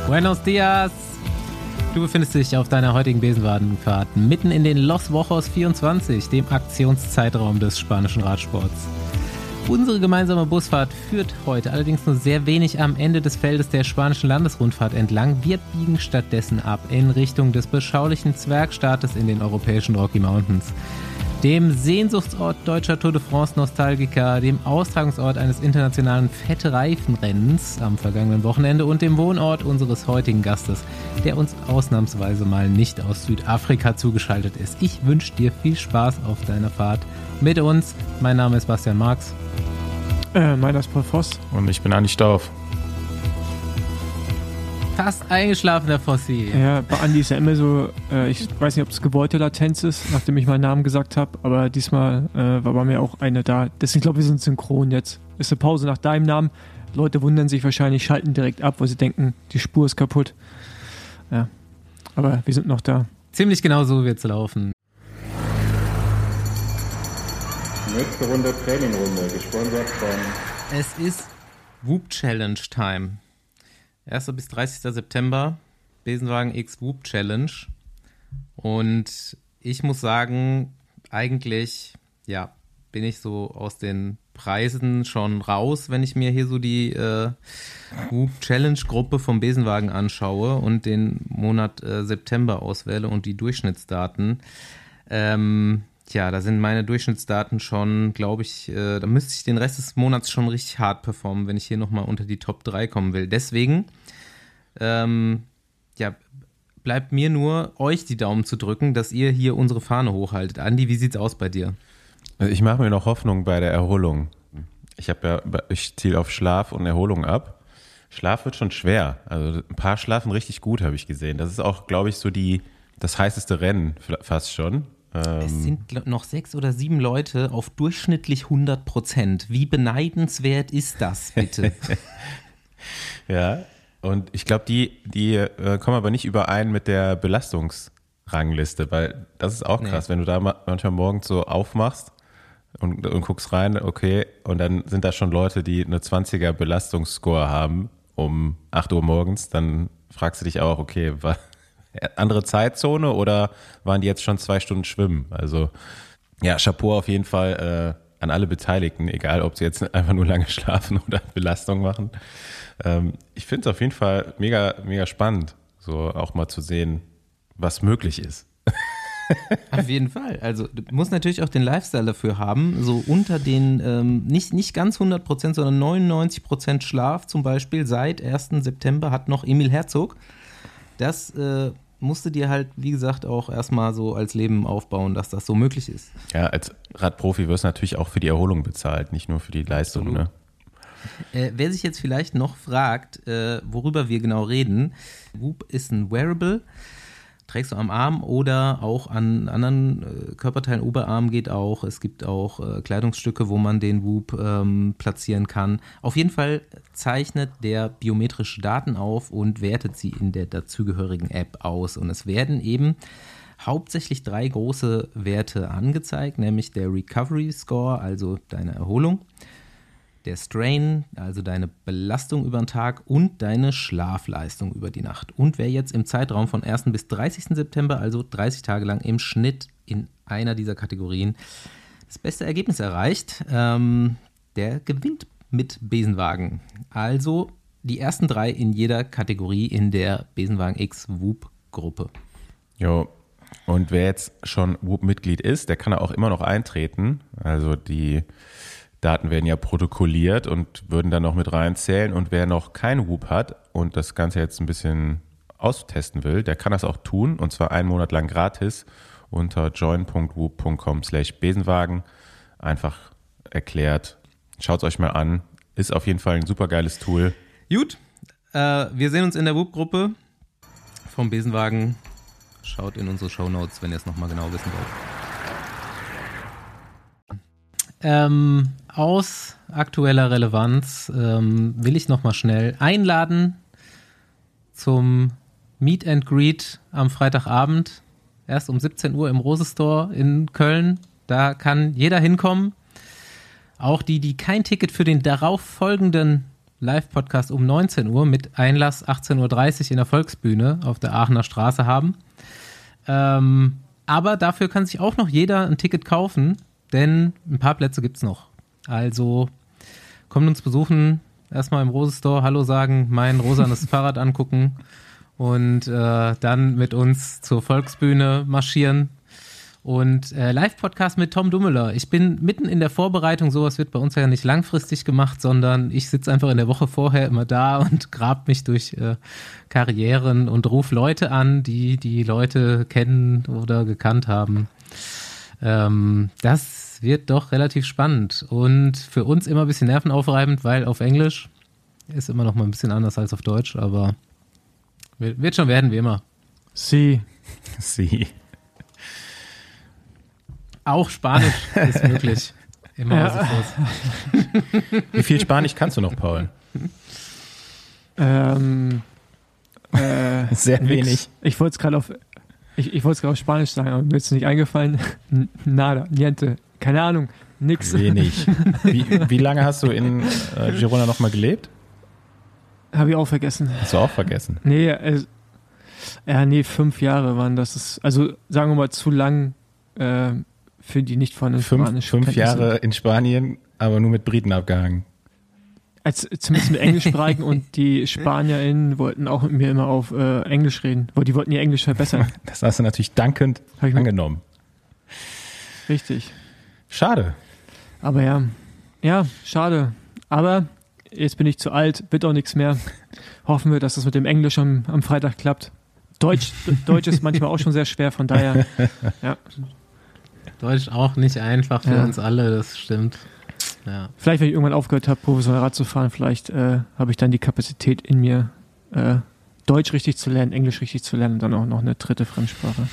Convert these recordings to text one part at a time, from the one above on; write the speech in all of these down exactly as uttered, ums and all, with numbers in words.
Buenos dias! Du befindest dich auf deiner heutigen Besenwagenfahrt mitten in den Los Wochos vierundzwanzig, dem Aktionszeitraum des spanischen Radsports. Unsere gemeinsame Busfahrt führt heute allerdings nur sehr wenig am Ende des Feldes der spanischen Landesrundfahrt entlang. Wir biegen stattdessen ab in Richtung des beschaulichen Zwergstaates in den europäischen Rocky Mountains, dem Sehnsuchtsort deutscher Tour de France-Nostalgiker, dem Austragungsort eines internationalen Fettreifenrennens am vergangenen Wochenende und dem Wohnort unseres heutigen Gastes, der uns ausnahmsweise mal nicht aus Südafrika zugeschaltet ist. Ich wünsche dir viel Spaß auf deiner Fahrt mit uns. Mein Name ist Bastian Marx. Äh, meiner ist Paul Voss. Und ich bin Andi Stauf. Fast eingeschlafen, der Fossi. Ja, bei Andi ist ja immer so, äh, ich weiß nicht, ob es gewollte Latenz ist, nachdem ich meinen Namen gesagt habe, aber diesmal äh, war bei mir auch eine da. Deswegen glaube ich, wir sind synchron jetzt. Ist eine Pause nach deinem Namen. Leute wundern sich wahrscheinlich, schalten direkt ab, weil sie denken, die Spur ist kaputt. Ja, aber wir sind noch da. Ziemlich genau so wird's laufen. Nächste Runde Trainingrunde, gesponsert von... Es ist Whoop Challenge Time. erster bis dreißigster September, Besenwagen X Whoop Challenge. Und ich muss sagen, eigentlich, ja, bin ich so aus den Preisen schon raus, wenn ich mir hier so die äh, Whoop Challenge Gruppe vom Besenwagen anschaue und den Monat äh, September auswähle und die Durchschnittsdaten. Ähm, Tja, da sind meine Durchschnittsdaten schon, glaube ich, äh, da müsste ich den Rest des Monats schon richtig hart performen, wenn ich hier nochmal unter die Top drei kommen will. Deswegen, ähm, ja, bleibt mir nur, euch die Daumen zu drücken, dass ihr hier unsere Fahne hochhaltet. Andi, wie sieht's aus bei dir? Also ich mache mir noch Hoffnung bei der Erholung. Ich habe ja, ich ziele auf Schlaf und Erholung ab. Schlaf wird schon schwer. Also ein paar schlafen richtig gut, habe ich gesehen. Das ist auch, glaube ich, so die, das heißeste Rennen fast schon. Es sind noch sechs oder sieben Leute auf durchschnittlich hundert Prozent. Wie beneidenswert ist das, bitte? Ja, und ich glaube, die, die äh, kommen aber nicht überein mit der Belastungsrangliste, weil das ist auch krass, nee. Wenn du da manchmal morgens so aufmachst und, und guckst rein, okay, und dann sind da schon Leute, die eine zwanziger Belastungsscore haben um acht Uhr morgens, dann fragst du dich auch, okay, was andere Zeitzone oder waren die jetzt schon zwei Stunden schwimmen? Also ja, Chapeau auf jeden Fall äh, an alle Beteiligten, egal ob sie jetzt einfach nur lange schlafen oder Belastung machen. Ähm, ich finde es auf jeden Fall mega, mega spannend, so auch mal zu sehen, was möglich ist. Auf jeden Fall. Also du musst natürlich auch den Lifestyle dafür haben, so unter den, ähm, nicht, nicht ganz hundert Prozent, sondern neunundneunzig Prozent Schlaf zum Beispiel seit ersten September hat noch Emil Herzog. Das äh, musst du dir halt, wie gesagt, auch erstmal so als Leben aufbauen, dass das so möglich ist. Ja, als Radprofi wirst du natürlich auch für die Erholung bezahlt, nicht nur für die Leistung. Ne? Äh, wer sich jetzt vielleicht noch fragt, äh, worüber wir genau reden, Whoop ist ein Wearable, trägst du am Arm oder auch an anderen äh, Körperteilen, Oberarm geht auch. Es gibt auch äh, Kleidungsstücke, wo man den Whoop ähm, platzieren kann. Auf jeden Fall zeichnet der biometrische Daten auf und wertet sie in der dazugehörigen App aus. Und es werden eben hauptsächlich drei große Werte angezeigt, nämlich der Recovery Score, also deine Erholung, der Strain, also deine Belastung über den Tag und deine Schlafleistung über die Nacht. Und wer jetzt im Zeitraum von ersten bis dreißigsten September, also dreißig Tage lang im Schnitt in einer dieser Kategorien das beste Ergebnis erreicht, ähm, der gewinnt mit Besenwagen. Also die ersten drei in jeder Kategorie in der Besenwagen X Whoop Gruppe. Jo, und wer jetzt schon Whoop-Mitglied ist, der kann auch immer noch eintreten. Also die Daten werden ja protokolliert und würden dann noch mit reinzählen. Und wer noch kein Whoop hat und das Ganze jetzt ein bisschen austesten will, der kann das auch tun. Und zwar einen Monat lang gratis unter join punkt whoop punkt com slash Besenwagen. Einfach erklärt. Schaut es euch mal an. Ist auf jeden Fall ein super geiles Tool. Gut, äh, wir sehen uns in der Whoop-Gruppe vom Besenwagen. Schaut in unsere Shownotes, wenn ihr es nochmal genau wissen wollt. Ähm, aus aktueller Relevanz ähm, will ich nochmal schnell einladen zum Meet and Greet am Freitagabend, erst um siebzehn Uhr im Rose Store in Köln. Da kann jeder hinkommen, auch die, die kein Ticket für den darauf folgenden Live-Podcast um neunzehn Uhr mit Einlass achtzehn Uhr dreißig in der Volksbühne auf der Aachener Straße haben. Ähm, aber dafür kann sich auch noch jeder ein Ticket kaufen, denn ein paar Plätze gibt's noch. Also kommt uns besuchen, erstmal im Rose-Store Hallo sagen, mein rosanes Fahrrad angucken und äh, dann mit uns zur Volksbühne marschieren. Und äh, Live-Podcast mit Tom Dummeler. Ich bin mitten in der Vorbereitung, sowas wird bei uns ja nicht langfristig gemacht, sondern ich sitze einfach in der Woche vorher immer da und grab mich durch äh, Karrieren und rufe Leute an, die die Leute kennen oder gekannt haben. Ähm, das wird doch relativ spannend und für uns immer ein bisschen nervenaufreibend, weil auf Englisch ist immer noch mal ein bisschen anders als auf Deutsch, aber wird, wird schon werden, wie immer. Sie. Sie. Auch Spanisch ist möglich. Immer Ja. Wie viel Spanisch kannst du noch, Paul? Ähm, äh, Sehr nix. wenig. Ich wollte es gerade auf, ich, ich wollte es gerade auf Spanisch sagen, aber mir ist es nicht eingefallen. N- Nada, niente, keine Ahnung, nix. Wenig. Wie, wie lange hast du in äh, Girona nochmal gelebt? Habe ich auch vergessen. Hast du auch vergessen. Nee, äh, ja, nee, fünf Jahre waren das. Ist, also sagen wir mal zu lang äh, für die nicht vorhandenen Fünf, spanischen fünf Kenntnisse. Jahre in Spanien, aber nur mit Briten abgehangen. Als, zumindest mit Englischsprachigen und die SpanierInnen wollten auch mit mir immer auf äh, Englisch reden, weil die wollten ihr Englisch verbessern. Das hast du natürlich dankend Hab ich mir- angenommen. Richtig. Schade. Aber ja, ja, schade. Aber jetzt bin ich zu alt, wird auch nichts mehr. Hoffen wir, dass das mit dem Englisch am, am Freitag klappt. Deutsch, Deutsch ist manchmal auch schon sehr schwer, von daher, ja. Deutsch auch nicht einfach für Ja. uns alle, das stimmt. Ja. Vielleicht, wenn ich irgendwann aufgehört habe, professionell Rad zu fahren, vielleicht äh, habe ich dann die Kapazität in mir, äh, Deutsch richtig zu lernen, Englisch richtig zu lernen und dann auch noch eine dritte Fremdsprache.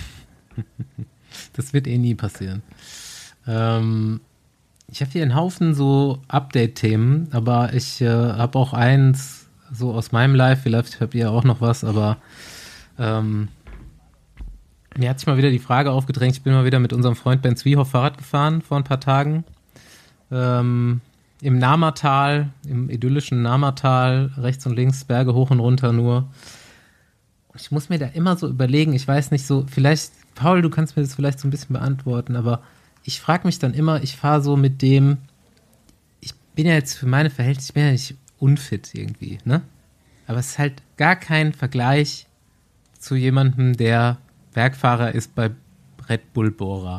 Das wird eh nie passieren. Ähm, ich habe hier einen Haufen so Update-Themen, aber ich äh, habe auch eins so aus meinem Live, vielleicht habt ihr auch noch was, aber ähm, mir hat sich mal wieder die Frage aufgedrängt, ich bin mal wieder mit unserem Freund Ben Zwiehoff Fahrrad gefahren vor ein paar Tagen. Ähm, im Namertal, im idyllischen Namertal, rechts und links, Berge hoch und runter nur. Und ich muss mir da immer so überlegen, ich weiß nicht so, vielleicht, Paul, du kannst mir das vielleicht so ein bisschen beantworten, aber ich frage mich dann immer, ich fahre so mit dem, ich bin ja jetzt für meine Verhältnisse, ich bin ja nicht unfit irgendwie, ne? Aber es ist halt gar kein Vergleich zu jemandem, der Bergfahrer ist bei Red Bull Bora.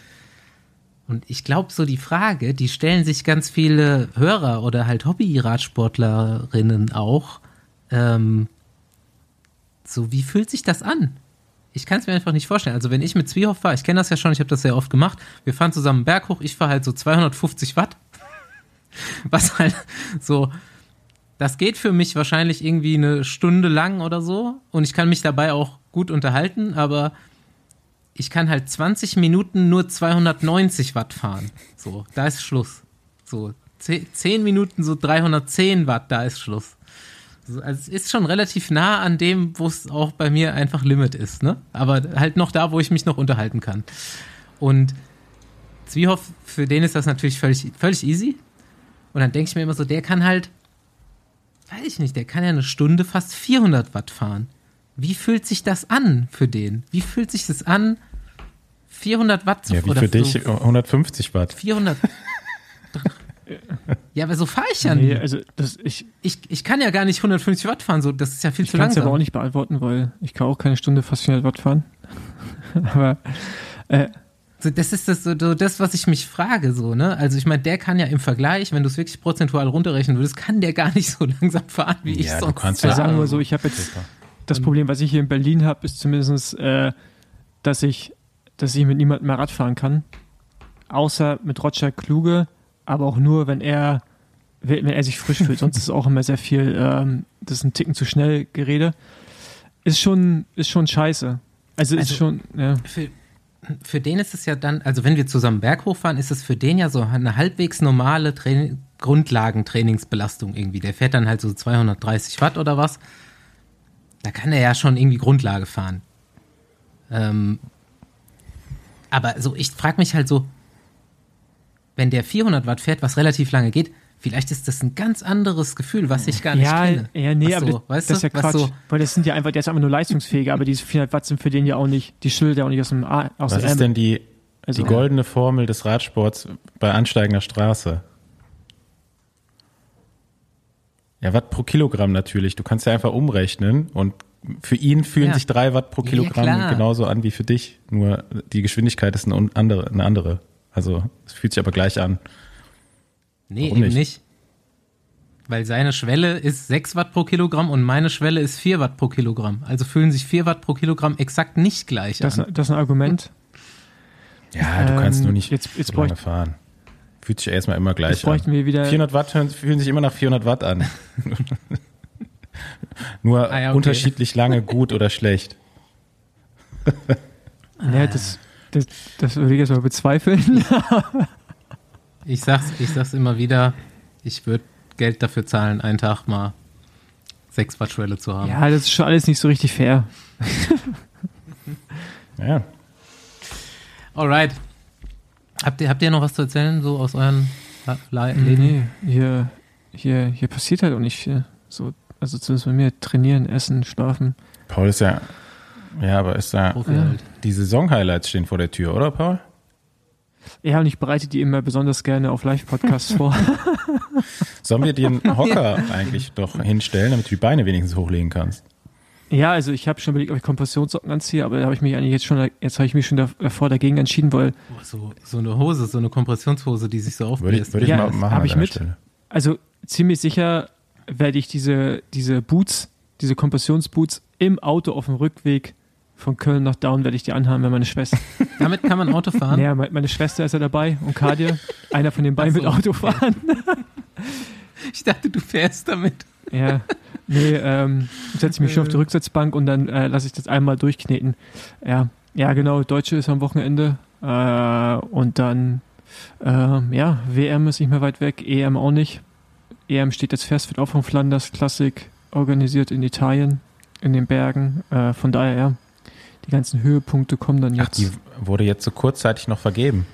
Und ich glaube, so die Frage, die stellen sich ganz viele Hörer oder halt Hobby-Radsportlerinnen auch, ähm, so wie fühlt sich das an? Ich kann es mir einfach nicht vorstellen. Also wenn ich mit Zwiehoff fahre, ich kenne das ja schon, ich habe das sehr oft gemacht, wir fahren zusammen einen Berg hoch, ich fahre halt so zweihundertfünfzig Watt, was halt so, das geht für mich wahrscheinlich irgendwie eine Stunde lang oder so und ich kann mich dabei auch gut unterhalten, aber ich kann halt zwanzig Minuten nur zweihundertneunzig Watt fahren. So, da ist Schluss. So, zehn Minuten so dreihundertzehn Watt, da ist Schluss. Also es ist schon relativ nah an dem, wo es auch bei mir einfach Limit ist, ne? Aber halt noch da, wo ich mich noch unterhalten kann. Und Zwiehoff, für den ist das natürlich völlig, völlig easy. Und dann denke ich mir immer so, der kann halt, weiß ich nicht, der kann ja eine Stunde fast vierhundert Watt fahren. Wie fühlt sich das an für den? Wie fühlt sich das an, vierhundert Watt zu Ja, wie oder für so dich hundertfünfzig Watt. vierhundert Ja, aber so fahre ich ja Nee, nie. also das, ich, Ich, ich kann ja gar nicht hundertfünfzig Watt fahren, so, das ist ja viel ich zu kann es langsam. aber auch nicht beantworten, weil ich kann auch keine Stunde fast vierhundert Watt fahren. aber äh, So, das ist das, so, so das, was ich mich frage, so, ne? Also ich meine, der kann ja im Vergleich, wenn du es wirklich prozentual runterrechnen würdest, kann der gar nicht so langsam fahren, wie ich Ja, du sonst kannst also ja fahre. sagen wir so, ich habe jetzt das Problem, was ich hier in Berlin habe, ist zumindest, äh, dass ich, dass ich mit niemandem mehr Rad fahren kann. Außer mit Roger Kluge, aber auch nur, wenn er, wenn er sich frisch fühlt. Sonst ist es auch immer sehr viel, ähm, das ist ein Ticken zu schnell Gerede. Ist schon, ist schon scheiße. Also, Also- ist schon, ja. Für, für den ist es ja dann, also wenn wir zusammen Berg hochfahren, ist es für den ja so eine halbwegs normale Training, Grundlagentrainingsbelastung irgendwie. Der fährt dann halt so zweihundertdreißig Watt oder was. Da kann er ja schon irgendwie Grundlage fahren. Ähm, aber so, ich frage mich halt so, wenn der vierhundert Watt fährt, was relativ lange geht, Vielleicht ist das ein ganz anderes Gefühl, was ich gar nicht ja, kenne. Ja, nee, was aber so, das, weißt das ist ja du, was Quatsch. so, Weil das sind ja einfach, der ist einfach nur leistungsfähiger, aber diese vierhundert Watt sind für den ja auch nicht, die schüttelt ja auch nicht aus dem A, aus Was dem ist M. denn die, Also, die goldene Formel des Radsports bei ansteigender Straße? Ja, Watt pro Kilogramm natürlich. Du kannst ja einfach umrechnen und für ihn fühlen Ja. sich drei Watt pro Ja, Kilogramm klar. genauso an wie für dich. Nur die Geschwindigkeit ist eine andere. Eine andere. Also es fühlt sich aber gleich an. Nee, Warum eben nicht? nicht? Weil seine Schwelle ist sechs Watt pro Kilogramm und meine Schwelle ist vier Watt pro Kilogramm. Also fühlen sich vier Watt pro Kilogramm exakt nicht gleich das, an. das ist ein Argument. Ja, du kannst Ähm, nur nicht jetzt- jetzt so lange bräuch- fahren. Fühlt sich erstmal immer gleich Jetzt bräuchten an. wir wieder- vierhundert Watt hören- fühlen sich immer nach vierhundert Watt an. Nur Ah ja, okay. unterschiedlich lange gut oder schlecht. Ja, das, das, das würde ich jetzt mal bezweifeln. Ich sag's, ich sag's immer wieder, ich würde Geld dafür zahlen, einen Tag mal sechs Watt Schwelle zu haben. Ja, das ist schon alles nicht so richtig fair. Ja. Alright. Habt ihr, habt ihr noch was zu erzählen, so aus euren La- La- Leben? Nee, hier, hier, hier passiert halt auch nicht viel. So, also zumindest bei mir, trainieren, essen, schlafen. Paul ist ja, ja, aber ist da, Profi Ja. halt. die Saison-Highlights stehen vor der Tür, oder Paul? Ja, und ich bereite die immer besonders gerne auf Live-Podcasts vor. Sollen wir dir einen Hocker eigentlich doch hinstellen, damit du die Beine wenigstens hochlegen kannst? Ja, also ich habe schon überlegt, ob ich Kompressionssocken anziehe, aber da habe ich mich eigentlich jetzt schon, jetzt habe ich mich schon davor dagegen entschieden, weil, Oh, so, so eine Hose, so eine Kompressionshose, die sich so Würde ich, aufbläst. würde ich Ja, mal das machen hab an ich deiner mit. Stelle. also ziemlich sicher werde ich diese, diese Boots, diese Kompressionsboots im Auto auf dem Rückweg von Köln nach Down werde ich die anhaben, wenn meine Schwester, Damit kann man Auto fahren. naja, me- meine Schwester ist ja dabei und Kadir, einer von den beiden Ach so, wird Auto okay. fahren. Ich dachte, du fährst damit. Ja, nee, ähm, setze ich mich schon auf die Rücksitzbank und dann äh, lasse ich das einmal durchkneten. Ja, ja, genau, Deutsche ist am Wochenende äh, und dann, ähm, ja, W M ist nicht mehr weit weg, E M auch nicht. E M steht jetzt fest, wird auch von Flanders Classic organisiert in Italien, in den Bergen. Äh, von daher, ja, die ganzen Höhepunkte kommen dann Ach, jetzt. die wurde jetzt so kurzzeitig noch vergeben.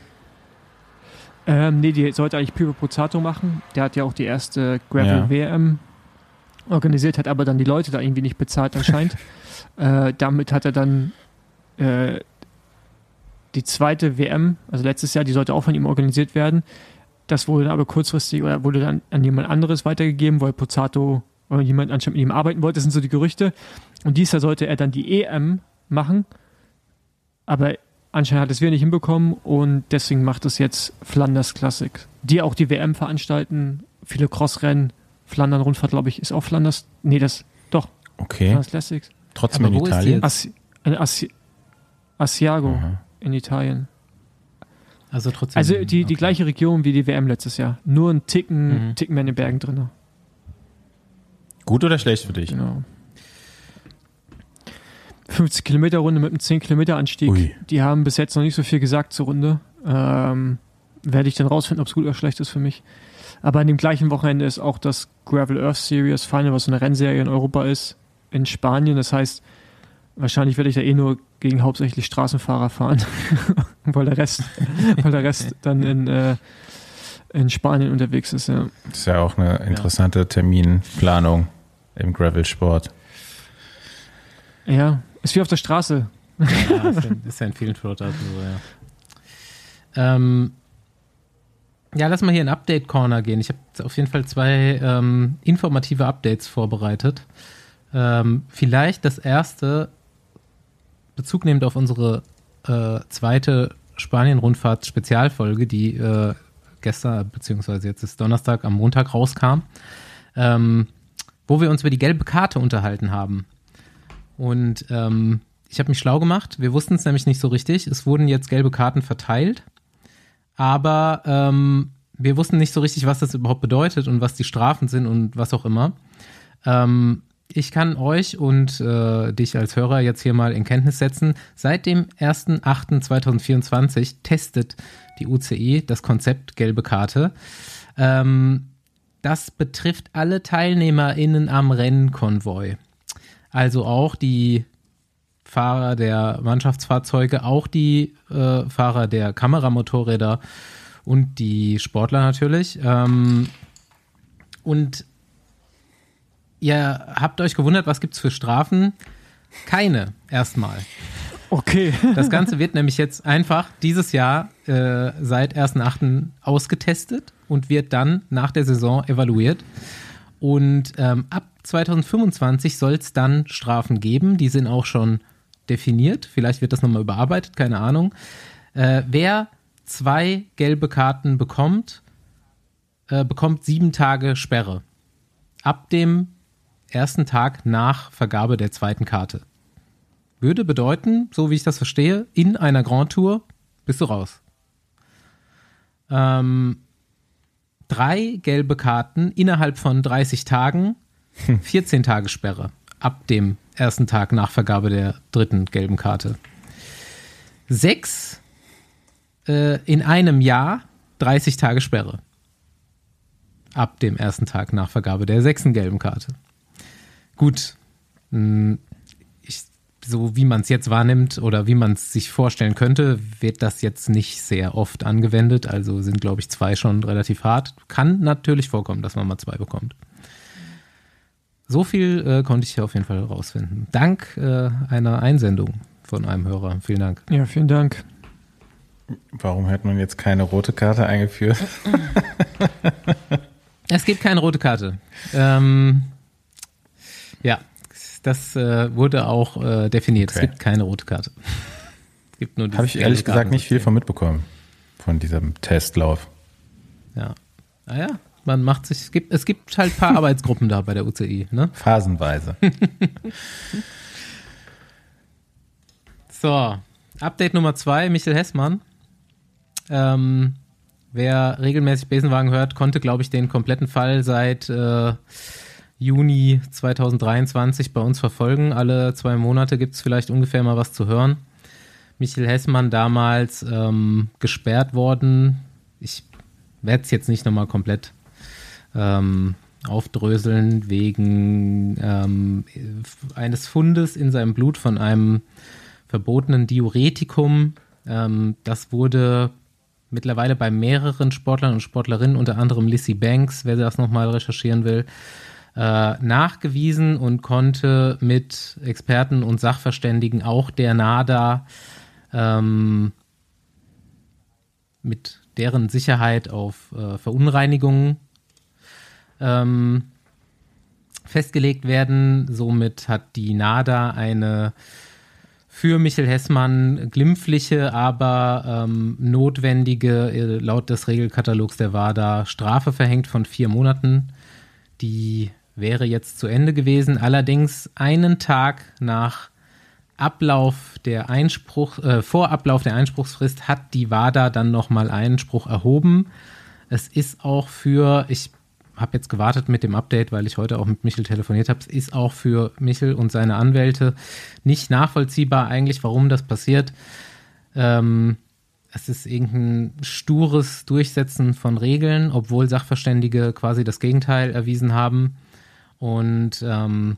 Ähm, nee, die sollte eigentlich Pipo Pozzato machen. Der hat ja auch die erste Gravel-W M organisiert, hat aber dann die Leute da irgendwie nicht bezahlt anscheinend. äh, damit hat er dann äh, die zweite W M, also letztes Jahr, die sollte auch von ihm organisiert werden. Das wurde dann aber kurzfristig oder wurde dann an jemand anderes weitergegeben, weil Pozzato oder jemand anscheinend mit ihm arbeiten wollte. Das sind so die Gerüchte. Und dieses Jahr sollte er dann die E M machen. Aber anscheinend hat es wieder nicht hinbekommen und deswegen macht es jetzt Flanders Classic, die auch die W M veranstalten, viele Crossrennen. Flandern-Rundfahrt, glaube ich, ist auch Flanders. Nee, das, doch, Okay. Flanders Classics. Trotzdem Aber in wo ist die Italien. jetzt? Assi äh, Assi Asiago Aha. in Italien. Also trotzdem. Also die, die okay. gleiche Region wie die W M letztes Jahr. Nur ein Ticken, Mhm. Ticken mehr in den Bergen drin. Gut oder schlecht für dich? Genau. fünfzig Kilometer Runde mit einem zehn Kilometer Anstieg. Ui. Die haben bis jetzt noch nicht so viel gesagt zur Runde. Ähm, werde ich dann rausfinden, ob es gut oder schlecht ist für mich. Aber an dem gleichen Wochenende ist auch das Gravel Earth Series Final, was so eine Rennserie in Europa ist, in Spanien. Das heißt, wahrscheinlich werde ich da eh nur gegen hauptsächlich Straßenfahrer fahren, weil der Rest, weil der Rest dann in, äh, in Spanien unterwegs ist. Ja. Das ist ja auch eine interessante Terminplanung im Gravelsport. ja, ist wie auf der Straße. Ja, ist, ja, ist ja in vielen Sportarten so, ja. Ähm, ja, lass mal hier in Update Corner gehen. Ich habe auf jeden Fall zwei ähm, informative Updates vorbereitet. Ähm, vielleicht das erste, Bezug nehmend auf unsere äh, zweite Spanien-Rundfahrt-Spezialfolge, die äh, gestern, beziehungsweise jetzt ist Donnerstag, am Montag rauskam, ähm, wo wir uns über die gelbe Karte unterhalten haben. Und ähm, ich habe mich schlau gemacht. Wir wussten es nämlich nicht so richtig. Es wurden jetzt gelbe Karten verteilt. Aber ähm, wir wussten nicht so richtig, was das überhaupt bedeutet und was die Strafen sind und was auch immer. Ähm, ich kann euch und äh, dich als Hörer jetzt hier mal in Kenntnis setzen. Seit dem ersten achten zweitausendvierundzwanzig testet die U C I das Konzept gelbe Karte. Ähm, das betrifft alle TeilnehmerInnen am Rennkonvoi. Also auch die Fahrer der Mannschaftsfahrzeuge, auch die äh, Fahrer der Kameramotorräder und die Sportler natürlich. Ähm, Und ihr habt euch gewundert, was gibt's für Strafen? Keine, erstmal. Okay. Das Ganze wird nämlich jetzt einfach dieses Jahr äh, seit ersten achten ausgetestet und wird dann nach der Saison evaluiert. Und ähm, ab zwanzig fünfundzwanzig soll es dann Strafen geben. Die sind auch schon definiert. Vielleicht wird das nochmal überarbeitet, keine Ahnung. Äh, wer zwei gelbe Karten bekommt, äh, bekommt sieben Tage Sperre. Ab dem ersten Tag nach Vergabe der zweiten Karte. Würde bedeuten, so wie ich das verstehe, in einer Grand Tour bist du raus. Ähm, drei gelbe Karten innerhalb von dreißig Tagen, vierzehn Tage Sperre ab dem ersten Tag nach Vergabe der dritten gelben Karte. Sechs äh, in einem Jahr, dreißig Tage Sperre ab dem ersten Tag nach Vergabe der sechsten gelben Karte. Gut, mh, so wie man es jetzt wahrnimmt oder wie man es sich vorstellen könnte, wird das jetzt nicht sehr oft angewendet. Also sind, glaube ich, zwei schon relativ hart. Kann natürlich vorkommen, dass man mal zwei bekommt. So viel äh, konnte ich hier auf jeden Fall herausfinden. Dank äh, einer Einsendung von einem Hörer. Vielen Dank. Ja, vielen Dank. Warum hat man jetzt keine rote Karte eingeführt? Es gibt keine rote Karte. Ähm, ja. Das äh, wurde auch äh, definiert. Okay. Es gibt keine rote Karte. Es gibt nur Habe ich ehrlich gesagt nicht viel von mitbekommen, von diesem Testlauf. Ja. Naja, ah, man macht sich, es gibt, es gibt halt ein paar Arbeitsgruppen da bei der U C I, ne? Phasenweise. So, Update Nummer zwei, Michel Hessmann. Ähm, wer regelmäßig Besenwagen hört, konnte, glaube ich, den kompletten Fall seit äh, Juni zwanzig dreiundzwanzig bei uns verfolgen. Alle zwei Monate gibt es vielleicht ungefähr mal was zu hören. Michel Hessmann damals ähm, gesperrt worden. Ich werde es jetzt nicht nochmal komplett ähm, aufdröseln, wegen ähm, eines Fundes in seinem Blut von einem verbotenen Diuretikum. Ähm, das wurde mittlerweile bei mehreren Sportlern und Sportlerinnen, unter anderem Lissy Banks, wer das nochmal recherchieren will, Äh, nachgewiesen und konnte mit Experten und Sachverständigen auch der NADA ähm, mit deren Sicherheit auf äh, Verunreinigungen ähm, festgelegt werden. Somit hat die NADA eine für Michel Hessmann glimpfliche, aber ähm, notwendige, äh, laut des Regelkatalogs der WADA, Strafe verhängt von vier Monaten. Die wäre jetzt zu Ende gewesen. Allerdings einen Tag nach Ablauf der Einspruch, äh, vor Ablauf der Einspruchsfrist hat die WADA dann nochmal Einspruch erhoben. Es ist auch für, ich habe jetzt gewartet mit dem Update, weil ich heute auch mit Michel telefoniert habe, es ist auch für Michel und seine Anwälte nicht nachvollziehbar eigentlich, warum das passiert. Ähm, Es ist irgendein stures Durchsetzen von Regeln, obwohl Sachverständige quasi das Gegenteil erwiesen haben. Und ähm,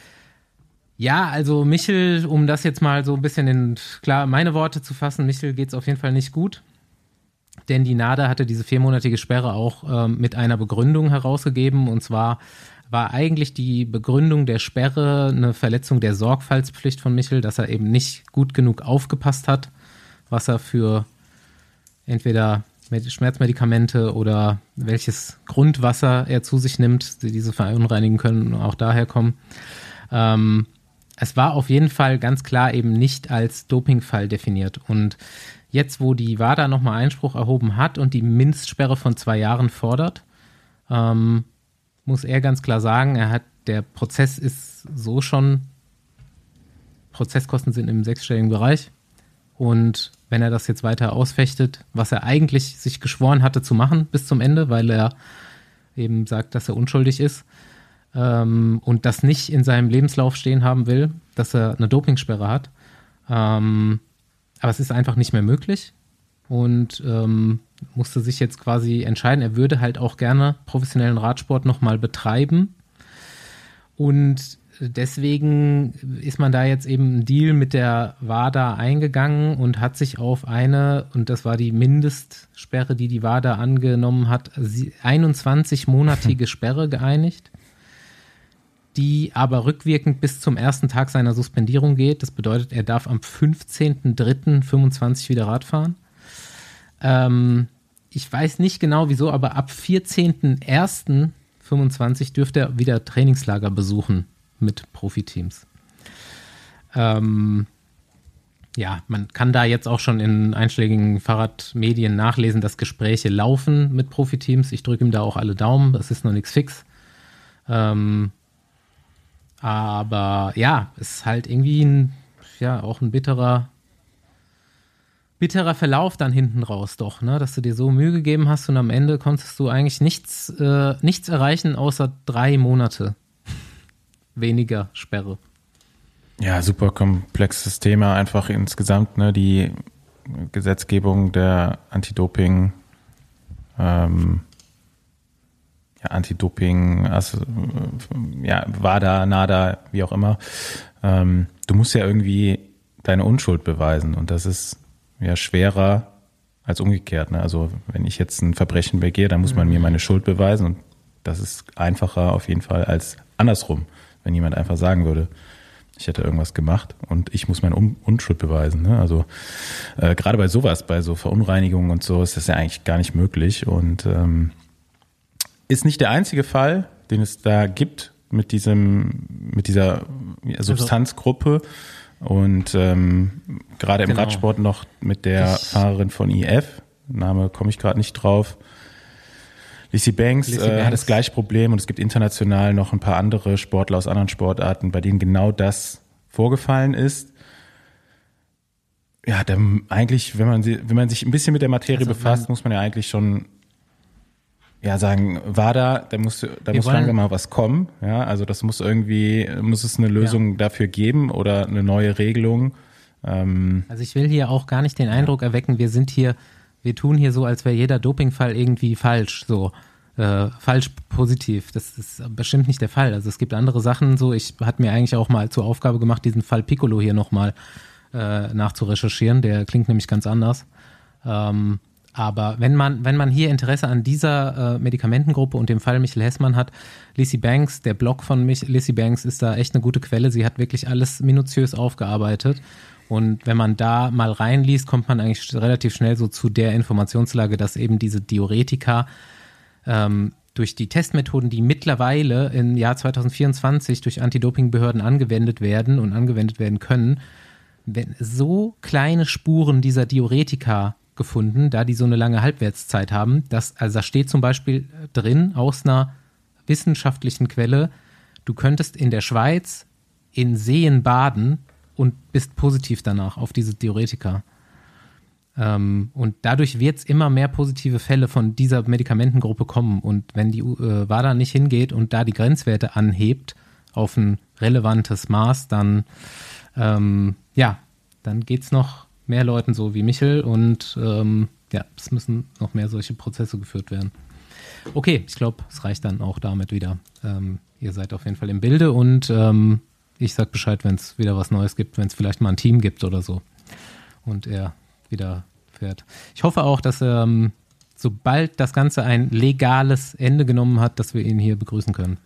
ja, also Michel, um das jetzt mal so ein bisschen in klar meine Worte zu fassen, Michel geht es auf jeden Fall nicht gut. Denn die NADA hatte diese viermonatige Sperre auch ähm, mit einer Begründung herausgegeben. Und zwar war eigentlich die Begründung der Sperre eine Verletzung der Sorgfaltspflicht von Michel, dass er eben nicht gut genug aufgepasst hat, was er für entweder Schmerzmedikamente oder welches Grundwasser er zu sich nimmt, die diese verunreinigen können und auch daher kommen. Ähm, es war auf jeden Fall ganz klar eben nicht als Dopingfall definiert. Und jetzt, wo die WADA nochmal Einspruch erhoben hat und die Mindestsperre von zwei Jahren fordert, ähm, muss er ganz klar sagen, er hat, der Prozess ist so schon, Prozesskosten sind im sechsstelligen Bereich. Und wenn er das jetzt weiter ausfechtet, was er eigentlich sich geschworen hatte zu machen bis zum Ende, weil er eben sagt, dass er unschuldig ist ähm, und das nicht in seinem Lebenslauf stehen haben will, dass er eine Dopingsperre hat. Ähm, aber es ist einfach nicht mehr möglich und ähm, musste sich jetzt quasi entscheiden, er würde halt auch gerne professionellen Radsport nochmal betreiben. Und deswegen ist man da jetzt eben einen Deal mit der WADA eingegangen und hat sich auf eine, und das war die Mindestsperre, die die WADA angenommen hat, einundzwanzig-monatige Sperre geeinigt, die aber rückwirkend bis zum ersten Tag seiner Suspendierung geht. Das bedeutet, er darf am fünfzehnten dritten fünfundzwanzig wieder Rad fahren. Ähm, ich weiß nicht genau wieso, aber ab vierzehnten ersten fünfundzwanzig dürfte er wieder Trainingslager besuchen mit Profiteams. Ähm, ja, man kann da jetzt auch schon in einschlägigen Fahrradmedien nachlesen, dass Gespräche laufen mit Profiteams. Ich drücke ihm da auch alle Daumen, das ist noch nichts fix. Ähm, aber ja, es ist halt irgendwie ein, ja, auch ein bitterer bitterer Verlauf dann hinten raus doch, ne? Dass du dir so Mühe gegeben hast und am Ende konntest du eigentlich nichts, äh, nichts erreichen, außer drei Monate weniger Sperre. Ja, super komplexes Thema einfach insgesamt, ne? Die Gesetzgebung der Anti-Doping, ähm, ja, Anti-Doping, also, ja, WADA, NADA, wie auch immer. Ähm, du musst ja irgendwie deine Unschuld beweisen und das ist ja schwerer als umgekehrt. Ne? Also wenn ich jetzt ein Verbrechen begehe, dann muss man mir meine Schuld beweisen und das ist einfacher auf jeden Fall als andersrum, wenn jemand einfach sagen würde, ich hätte irgendwas gemacht und ich muss meine Un- Unschuld beweisen. Ne? Also äh, gerade bei sowas, bei so Verunreinigungen und so, ist das ja eigentlich gar nicht möglich und ähm, ist nicht der einzige Fall, den es da gibt mit diesem, mit dieser Substanzgruppe. Und ähm, gerade im genau. Radsport noch mit der ich, Fahrerin von I F, Name komme ich gerade nicht drauf, Lizzie Banks, Lizzie äh, Banks hat das gleiche Problem und es gibt international noch ein paar andere Sportler aus anderen Sportarten, bei denen genau das vorgefallen ist. Ja, dann eigentlich, wenn man, wenn man sich ein bisschen mit der Materie also befasst, man, muss man ja eigentlich schon ja sagen, WADA, da muss, da muss langsam mal was kommen. Ja, also das muss irgendwie, muss es eine Lösung ja. dafür geben oder eine neue Regelung. Ähm, also ich will hier auch gar nicht den Eindruck ja. erwecken, wir sind hier, wir tun hier so, als wäre jeder Dopingfall irgendwie falsch, so äh, falsch positiv. Das ist bestimmt nicht der Fall. Also es gibt andere Sachen, so ich hatte mir eigentlich auch mal zur Aufgabe gemacht, diesen Fall Piccolo hier nochmal äh, nachzurecherchieren. Der klingt nämlich ganz anders. Ähm, Aber wenn man, wenn man hier Interesse an dieser äh, Medikamentengruppe und dem Fall Michael Hessmann hat, Lizzie Banks, der Blog von Mich- Lizzie Banks ist da echt eine gute Quelle. Sie hat wirklich alles minutiös aufgearbeitet. Und wenn man da mal reinliest, kommt man eigentlich relativ schnell so zu der Informationslage, dass eben diese Diuretika ähm, durch die Testmethoden, die mittlerweile im Jahr zwanzig vierundzwanzig durch Anti-Doping-Behörden angewendet werden und angewendet werden können, wenn so kleine Spuren dieser Diuretika gefunden, da die so eine lange Halbwertszeit haben. Das, also da steht zum Beispiel drin aus einer wissenschaftlichen Quelle, du könntest in der Schweiz in Seen baden und bist positiv danach auf diese Diuretika. Ähm, und dadurch wird es immer mehr positive Fälle von dieser Medikamentengruppe kommen. Und wenn die äh, WADA nicht hingeht und da die Grenzwerte anhebt auf ein relevantes Maß, dann ähm, ja, dann geht's noch mehr Leuten so wie Michel und ähm, ja, es müssen noch mehr solche Prozesse geführt werden. Okay, ich glaube, es reicht dann auch damit wieder. Ähm, ihr seid auf jeden Fall im Bilde und ähm, ich sag Bescheid, wenn es wieder was Neues gibt, wenn es vielleicht mal ein Team gibt oder so und er wieder fährt. Ich hoffe auch, dass ähm, sobald das Ganze ein legales Ende genommen hat, dass wir ihn hier begrüßen können.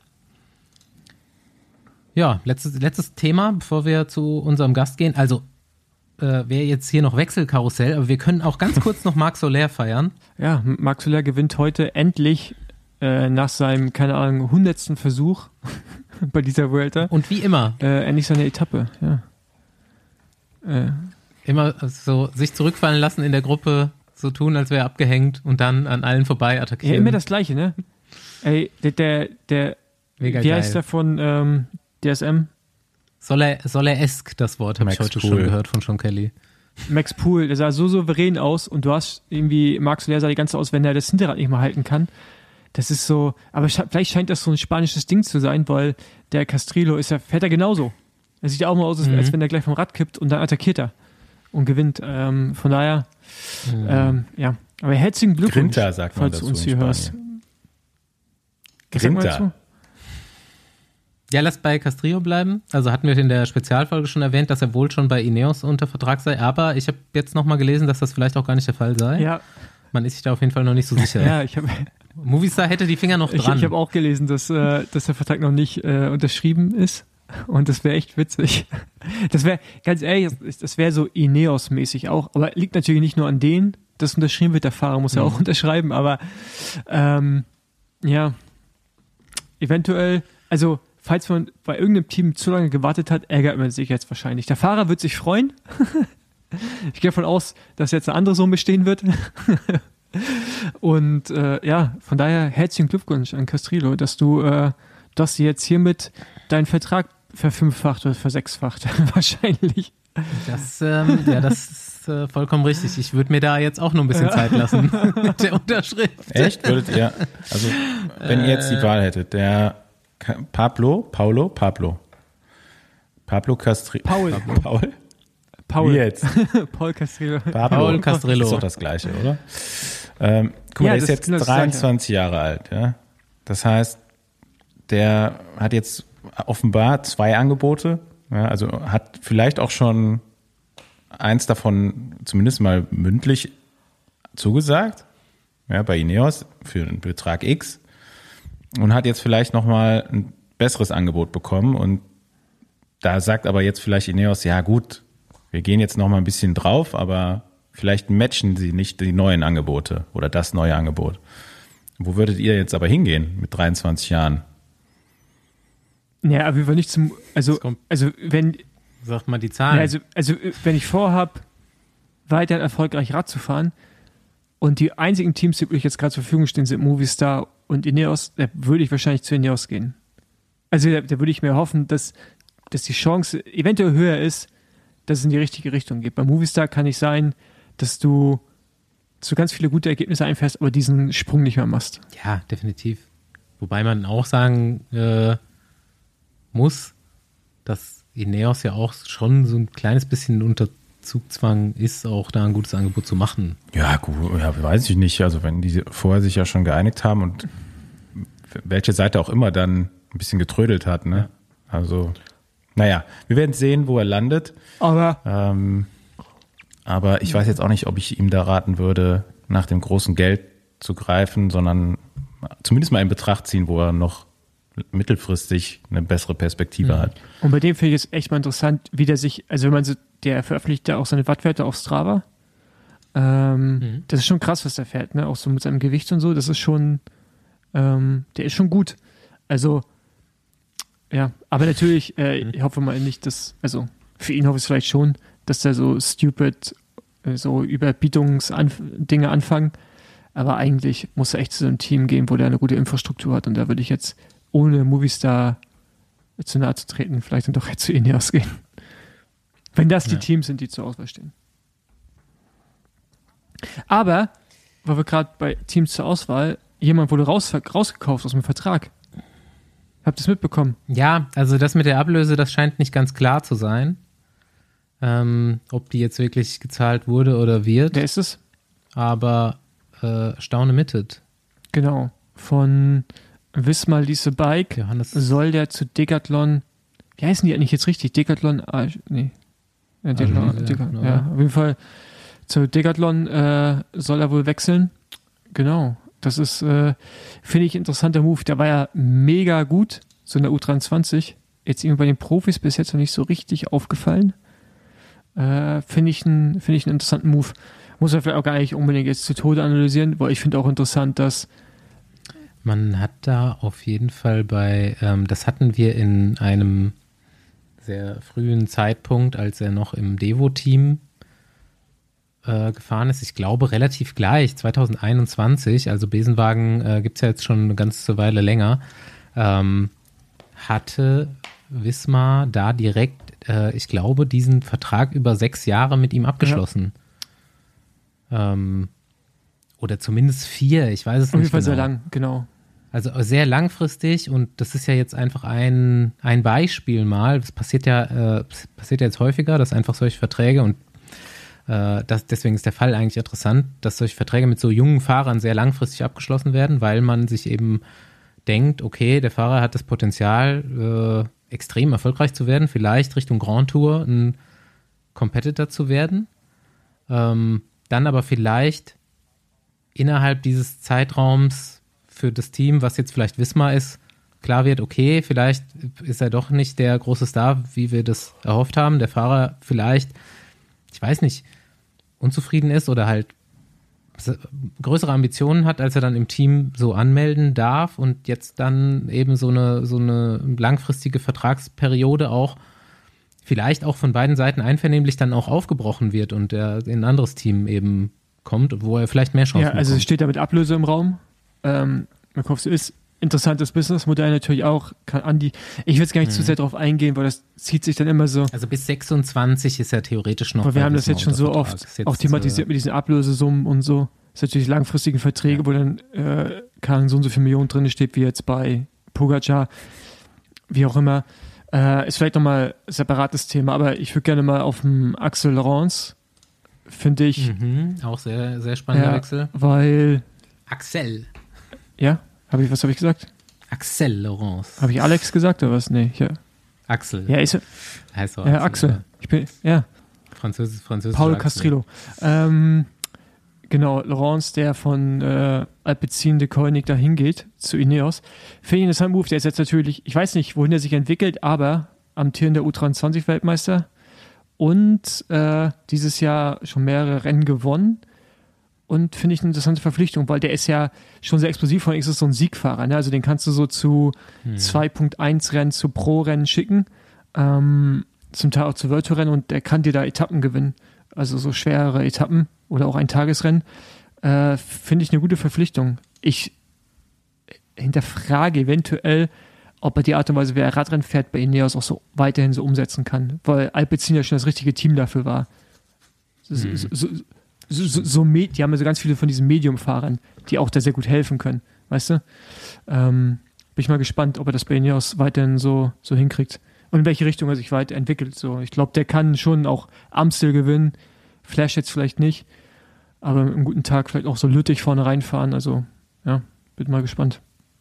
Ja, letztes, letztes Thema, bevor wir zu unserem Gast gehen. Also äh, wäre jetzt hier noch Wechselkarussell, aber wir können auch ganz kurz noch Marc Soler feiern. Ja, Marc Soler gewinnt heute endlich äh, nach seinem, keine Ahnung, hundertsten Versuch bei dieser Vuelta. Und wie immer. Äh, endlich seine Etappe, ja. Äh. Immer so sich zurückfallen lassen in der Gruppe, so tun, als wäre er abgehängt und dann an allen vorbei attackieren. Ja, immer das Gleiche, ne? Ey, der, der, der Mega wie geil. heißt der von ähm, D S M? Soler, Soler-esk, das Wort habe ich heute Poole. schon gehört von Sean Kelly. Max Poole, der sah so souverän aus und du hast irgendwie, Marc Soler sah die ganze Zeit aus, wenn er das Hinterrad nicht mal halten kann. Das ist so, aber vielleicht scheint das so ein spanisches Ding zu sein, weil der Castrillo ist ja, fährt er genauso. Er sieht ja auch mal aus, als, mhm. als wenn er gleich vom Rad kippt und dann attackiert er und gewinnt. Ähm, von daher, mhm. ähm, ja. Aber herzlichen Glückwunsch, Grinta, sagt man falls dazu du uns hier hörst. Grinta. Ja, lass bei Castrillo bleiben. Also hatten wir in der Spezialfolge schon erwähnt, dass er wohl schon bei Ineos unter Vertrag sei, aber ich habe jetzt nochmal gelesen, dass das vielleicht auch gar nicht der Fall sei. Ja. Man ist sich da auf jeden Fall noch nicht so sicher. Ja, ich habe Movistar hätte die Finger noch dran. Ich, ich habe auch gelesen, dass, äh, dass der Vertrag noch nicht äh, unterschrieben ist und das wäre echt witzig. Das wäre, ganz ehrlich, das wäre so Ineos-mäßig auch, aber liegt natürlich nicht nur an denen, dass unterschrieben wird, der Fahrer muss ja auch mhm. unterschreiben, aber ähm, ja, eventuell, also falls man bei irgendeinem Team zu lange gewartet hat, ärgert man sich jetzt wahrscheinlich. Der Fahrer wird sich freuen. Ich gehe davon aus, dass jetzt eine andere Summe bestehen wird. Und äh, ja, von daher herzlichen Glückwunsch an Castrillo, dass du, äh, dass du jetzt hiermit deinen Vertrag verfünffacht oder versechsfacht wahrscheinlich. Das, ähm, ja, das ist äh, vollkommen richtig. Ich würde mir da jetzt auch noch ein bisschen Zeit lassen mit der Unterschrift. Echt? Würdet ihr? Also, wenn ihr jetzt die Wahl hättet, der Pablo, Paulo, Pablo. Pablo Castrillo. Paul. Paul? Paul. Wie jetzt? Paul Castrillo. Pablo Paul Castrillo. Ist doch das Gleiche, oder? Ähm, guck mal, Ja, der ist das jetzt ist genau das dreiundzwanzig Jahre alt, ja. Das heißt, der hat jetzt offenbar zwei Angebote, ja, also hat vielleicht auch schon eins davon zumindest mal mündlich zugesagt, ja, bei Ineos für einen Betrag X und hat jetzt vielleicht nochmal ein besseres Angebot bekommen und da sagt aber jetzt vielleicht Ineos, ja gut, wir gehen jetzt nochmal ein bisschen drauf, aber vielleicht matchen sie nicht die neuen Angebote oder das neue Angebot. Wo würdet ihr jetzt aber hingehen mit dreiundzwanzig Jahren? Ja, aber wir wollen nicht zum, also, also wenn, Sag mal die Zahlen. ja, also, also wenn ich vorhab, weiter erfolgreich Rad zu fahren und die einzigen Teams, die wirklich jetzt gerade zur Verfügung stehen, sind Movistar und Ineos, da würde ich wahrscheinlich zu Ineos gehen. Also da, da würde ich mir hoffen, dass, dass die Chance eventuell höher ist, dass es in die richtige Richtung geht. Bei Movistar kann es sein, dass du so ganz viele gute Ergebnisse einfährst, aber diesen Sprung nicht mehr machst. Ja, definitiv. Wobei man auch sagen äh, muss, dass Ineos ja auch schon so ein kleines bisschen unter Zugzwang ist, auch da ein gutes Angebot zu machen. Ja, gut, ja, weiß ich nicht. Also wenn die vorher sich ja schon geeinigt haben und welche Seite auch immer dann ein bisschen getrödelt hat, ne? Also, naja, wir werden sehen, wo er landet. Aber Ähm, aber ich weiß jetzt auch nicht, ob ich ihm da raten würde, nach dem großen Geld zu greifen, sondern zumindest mal in Betracht ziehen, wo er noch mittelfristig eine bessere Perspektive Mhm. hat. Und bei dem finde ich es echt mal interessant, wie der sich, also wenn man so, der veröffentlicht ja auch seine Wattwerte auf Strava. Ähm, Mhm. Das ist schon krass, was der fährt, ne? Auch so mit seinem Gewicht und so, das ist schon, ähm, der ist schon gut. Also, ja, aber natürlich, äh, Mhm. ich hoffe mal nicht, dass, also für ihn hoffe ich es vielleicht schon, dass der so stupid, äh, so Überbietungsdinge anfangen. Aber eigentlich muss er echt zu einem Team gehen, wo der eine gute Infrastruktur hat. Und da würde ich jetzt, ohne Movistar zu nahe zu treten, vielleicht dann doch jetzt zu Ineos gehen. Wenn das die Ja. Teams sind, die zur Auswahl stehen. Aber, weil wir gerade bei Teams zur Auswahl, jemand wurde raus, rausgekauft aus dem Vertrag. Habt ihr es mitbekommen? Ja, also das mit der Ablöse, das scheint nicht ganz klar zu sein, ähm, ob die jetzt wirklich gezahlt wurde oder wird. Wer ist es? Aber äh, Staune mittet. Genau. Von Wismar Lease Bike Johannes. soll der zu Decathlon, wie heißen die eigentlich jetzt richtig? Decathlon, ah, nee. Ja, Decathlon, Also, ja, Decathlon, genau. ja, auf jeden Fall zu Decathlon äh, soll er wohl wechseln. Genau. Das ist, äh, finde ich, ein interessanter Move. Der war ja mega gut, so in der U dreiundzwanzig. Jetzt irgendwie bei den Profis bis jetzt noch nicht so richtig aufgefallen. Äh, finde ich, ein, finde ich einen interessanten Move. Muss man vielleicht auch gar nicht unbedingt jetzt zu Tode analysieren, weil ich finde auch interessant, dass Man hat da auf jeden Fall bei, ähm, das hatten wir in einem sehr frühen Zeitpunkt, als er noch im Devo-Team äh, gefahren ist. Ich glaube relativ gleich, zwanzig einundzwanzig, also Besenwagen äh, gibt es ja jetzt schon eine ganze Weile länger, ähm, hatte Wismar da direkt, äh, ich glaube, diesen Vertrag über sechs Jahre mit ihm abgeschlossen. Ja. Ähm, oder zumindest vier, ich weiß es auf jeden nicht Fall genau. sehr lang, genau. Also sehr langfristig und das ist ja jetzt einfach ein, ein Beispiel mal. Das passiert ja, äh, passiert ja jetzt häufiger, dass einfach solche Verträge und äh, das, deswegen ist der Fall eigentlich interessant, dass solche Verträge mit so jungen Fahrern sehr langfristig abgeschlossen werden, weil man sich eben denkt, okay, der Fahrer hat das Potenzial, äh, extrem erfolgreich zu werden, vielleicht Richtung Grand Tour ein Competitor zu werden, ähm, dann aber vielleicht innerhalb dieses Zeitraums für das Team, was jetzt vielleicht Wismar ist, klar wird, okay, vielleicht ist er doch nicht der große Star, wie wir das erhofft haben. Der Fahrer vielleicht, ich weiß nicht, unzufrieden ist oder halt größere Ambitionen hat, als er dann im Team so anmelden darf und jetzt dann eben so eine, so eine langfristige Vertragsperiode auch vielleicht auch von beiden Seiten einvernehmlich dann auch aufgebrochen wird und er in ein anderes Team eben kommt, wo er vielleicht mehr Chancen hat. Ja, also es steht da mit Ablöse im Raum. Ähm, Markowski ist interessantes Businessmodell natürlich auch. Kann Andi, ich will jetzt gar nicht mhm. zu sehr darauf eingehen, weil das zieht sich dann immer so. Also bis sechsundzwanzig ist ja theoretisch noch. Aber wir haben das jetzt schon so oft auch thematisiert mit diesen Ablösesummen und so. Das ist natürlich langfristigen Verträge, ja. wo dann äh, kann so und so viel Millionen drin steht, wie jetzt bei Pogacar, wie auch immer. Äh, ist vielleicht nochmal ein separates Thema, aber ich würde gerne mal auf den Axel Laurens, finde ich. Mhm, auch sehr, sehr spannender ja, Wechsel. Weil. Axel. Ja? Hab ich, was habe ich gesagt? Axel Laurens. Habe ich Alex gesagt oder was? Nee, ja. Axel. Ja, ist heißt auch ja, Axel. Axel. Ja. Ich bin, ja. Französisch, Französisch. Paul Axel. Castrillo. Ähm, genau, Laurens, der von äh, Alpecin de Koenig dahin geht, zu Ineos. Finde ich interessant Move. Der ist jetzt natürlich, ich weiß nicht, wohin er sich entwickelt, aber amtierender U dreiundzwanzig Weltmeister und äh, dieses Jahr schon mehrere Rennen gewonnen. Und finde ich eine interessante Verpflichtung, weil der ist ja schon sehr explosiv, vor allem ist es so ein Siegfahrer, ne? Also den kannst du so zu hm. zwei Punkt eins Rennen, zu Pro-Rennen schicken, ähm, zum Teil auch zu World Tour Rennen und der kann dir da Etappen gewinnen, also so schwerere Etappen oder auch ein Tagesrennen, äh, finde ich eine gute Verpflichtung. Ich hinterfrage eventuell, ob er die Art und Weise, wie er Radrennen fährt, bei Ineos auch so weiterhin so umsetzen kann, weil Alpecin ja schon das richtige Team dafür war. Hm. So, so, So, so, so, die haben ja so ganz viele von diesen Medium-Fahrern, die auch da sehr gut helfen können, weißt du? Ähm, bin ich mal gespannt, ob er das bei Ineos weiterhin so, so hinkriegt und in welche Richtung er sich weiterentwickelt. So. Ich glaube, der kann schon auch Amstel gewinnen, Flash jetzt vielleicht nicht, aber mit einem guten Tag vielleicht auch so Lüttich vorne reinfahren. Also, ja, bin mal gespannt.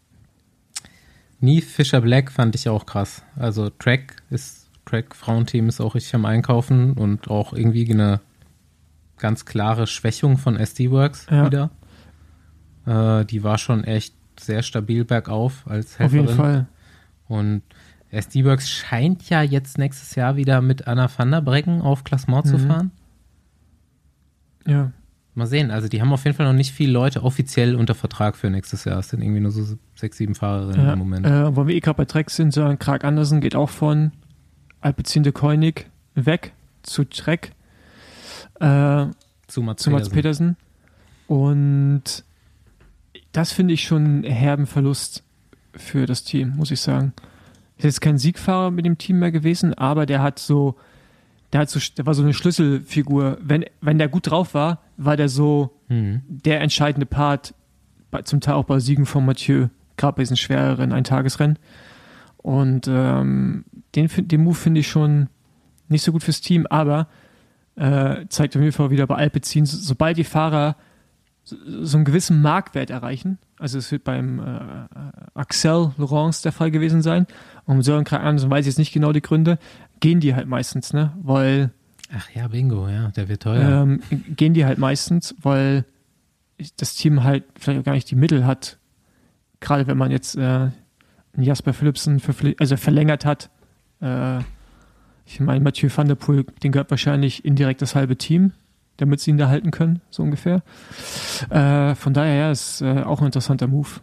Neve Fischer-Black fand ich auch krass. Also Trek ist, Trek Frauenteam ist auch richtig am Einkaufen und auch irgendwie eine ganz klare Schwächung von S D Works ja. wieder. Äh, die war schon echt sehr stabil bergauf als Helferin. Auf jeden Fall. Und S D Works scheint ja jetzt nächstes Jahr wieder mit Anna van der Breggen auf Klassement mhm. zu fahren. Ja. Mal sehen. Also die haben auf jeden Fall noch nicht viele Leute offiziell unter Vertrag für nächstes Jahr. Es sind irgendwie nur so sechs, sieben Fahrerinnen ja. im Moment. Äh, wo wir eh gerade bei Trek sind, so ein Krag Andersen geht auch von Alpecin de Koenig weg zu Trek. Äh, zu Mats, zu Mats Pedersen. Und das finde ich schon einen herben Verlust für das Team, muss ich sagen. Ist jetzt kein Siegfahrer mit dem Team mehr gewesen, aber der hat so, der hat so, der war so eine Schlüsselfigur. Wenn, wenn der gut drauf war, war der so mhm. der entscheidende Part, bei, zum Teil auch bei Siegen von Mathieu, gerade bei diesen schwereren Eintagesrennen. Und ähm, den, den Move finde ich schon nicht so gut fürs Team, aber Äh, zeigt auf jeden Fall wieder bei Alpecin, so, sobald die Fahrer so, so einen gewissen Marktwert erreichen, also es wird beim äh, Axel Laurens der Fall gewesen sein, und Sören Kragh Andersen weiß ich jetzt nicht genau die Gründe, gehen die halt meistens, ne, weil Ach ja, Bingo, ja, der wird teuer. Ähm, gehen die halt meistens, weil das Team halt vielleicht auch gar nicht die Mittel hat, gerade wenn man jetzt äh, einen Jasper Philipsen also verlängert hat, äh, ich meine, Mathieu van der Poel, den gehört wahrscheinlich indirekt das halbe Team, damit sie ihn da halten können, so ungefähr. Äh, von daher, ja, ist äh, auch ein interessanter Move.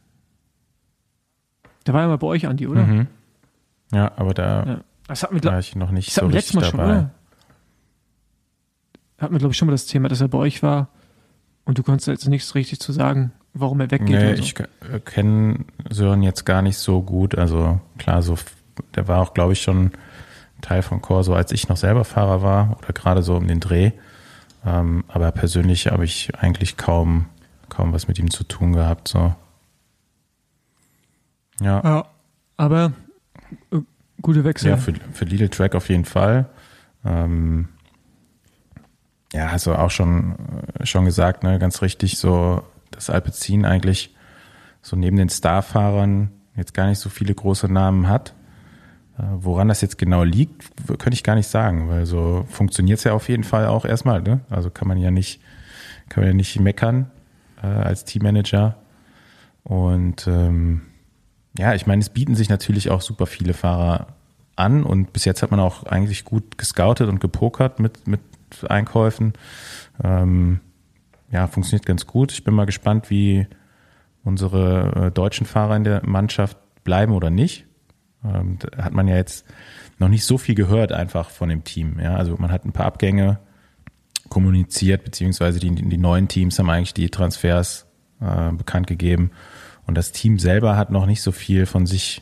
Der war ja mal bei euch, Andi, oder? Mhm. Ja, aber da ja. das hat mir, war ich noch nicht das so richtig dabei. Schon, oder? Hatten wir, glaube ich, schon mal das Thema, dass er bei euch war und du konntest jetzt nichts richtig zu sagen, warum er weggeht. Nee, so. ich kenne Sören jetzt gar nicht so gut. Also klar, so der war auch, glaube ich, schon Teil von Corso, als ich noch selber Fahrer war oder gerade so um den Dreh. Ähm, aber persönlich habe ich eigentlich kaum, kaum was mit ihm zu tun gehabt. So. Ja. ja. Aber äh, gute Wechsel. Ja, für, für Lidl Track auf jeden Fall. Ähm, ja, hast du auch schon, schon gesagt, ne, ganz richtig, so das Alpecin eigentlich so neben den Starfahrern jetzt gar nicht so viele große Namen hat. Äh, woran das jetzt genau liegt, könnte ich gar nicht sagen, weil so funktioniert es ja auf jeden Fall auch erstmal, ne? Also kann man ja nicht, kann man ja nicht meckern äh, als Teammanager. Und ähm, ja, ich meine, es bieten sich natürlich auch super viele Fahrer an und bis jetzt hat man auch eigentlich gut gescoutet und gepokert mit, mit Einkäufen. Ähm, ja, funktioniert ganz gut. Ich bin mal gespannt, wie unsere äh, deutschen Fahrer in der Mannschaft bleiben oder nicht. Ähm, da hat man ja jetzt noch nicht so viel gehört einfach von dem Team. Ja, also man hat ein paar Abgänge kommuniziert, beziehungsweise die, die neuen Teams haben eigentlich die Transfers äh, bekannt gegeben. Und das Team selber hat noch nicht so viel von sich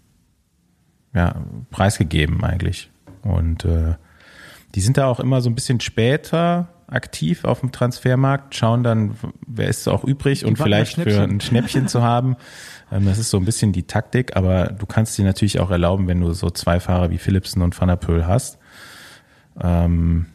ja, preisgegeben eigentlich. Und äh, die sind da auch immer so ein bisschen später aktiv auf dem Transfermarkt, schauen dann, wer ist auch übrig die und vielleicht für ein Schnäppchen zu haben. Ähm, das ist so ein bisschen die Taktik, aber du kannst dir natürlich auch erlauben, wenn du so zwei Fahrer wie Philipsen und Van der Poel hast. Ähm,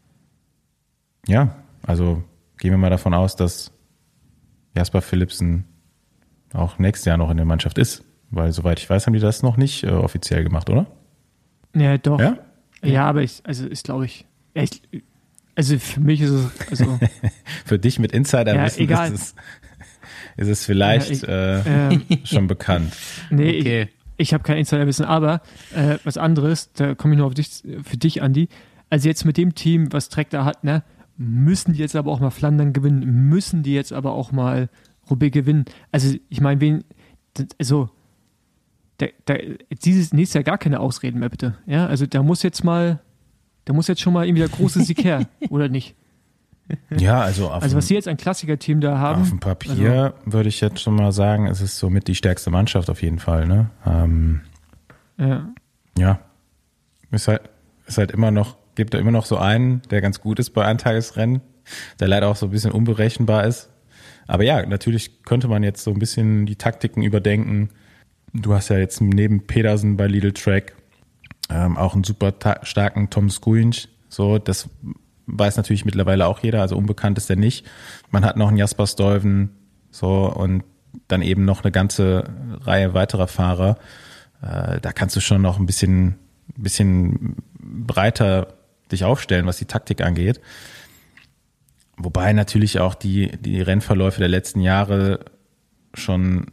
ja, also gehen wir mal davon aus, dass Jasper Philipsen auch nächstes Jahr noch in der Mannschaft ist, weil soweit ich weiß, haben die das noch nicht äh, offiziell gemacht, oder? Ja, doch. Ja, ja aber ich, also ist glaube ich, echt, also für mich ist es, also für dich mit Insiderwissen ja, ist es, ist es vielleicht ja, ich, äh, äh, schon bekannt. Nee, okay. ich, ich habe kein Insiderwissen, aber äh, was anderes, da komme ich nur auf dich, für dich, Andi. Also jetzt mit dem Team, was Trek da hat, ne, müssen die jetzt aber auch mal Flandern gewinnen, müssen die jetzt aber auch mal Roubaix gewinnen. Also ich meine, wen, also da, da, dieses nächstes Jahr gar keine Ausreden mehr, bitte. Ja, also da muss jetzt mal, da muss jetzt schon mal irgendwie der große Sieg her, oder nicht? Ja, also auf Also was sie jetzt ein Klassiker-Team da haben. Auf dem Papier also, würde ich jetzt schon mal sagen, es ist somit die stärkste Mannschaft auf jeden Fall, ne? Ähm, ja. Ja. Ist halt, ist halt immer noch, gibt da immer noch so einen, der ganz gut ist bei Eintagesrennen, der leider auch so ein bisschen unberechenbar ist. Aber ja, natürlich könnte man jetzt so ein bisschen die Taktiken überdenken. Du hast ja jetzt neben Pedersen bei Lidl Track ähm, auch einen super ta- starken Tom Skujic. So, das weiß natürlich mittlerweile auch jeder, also unbekannt ist der nicht. Man hat noch einen Jasper Stuyven, so, und dann eben noch eine ganze Reihe weiterer Fahrer. Äh, da kannst du schon noch ein bisschen, ein bisschen breiter dich aufstellen, was die Taktik angeht. Wobei natürlich auch die, die Rennverläufe der letzten Jahre schon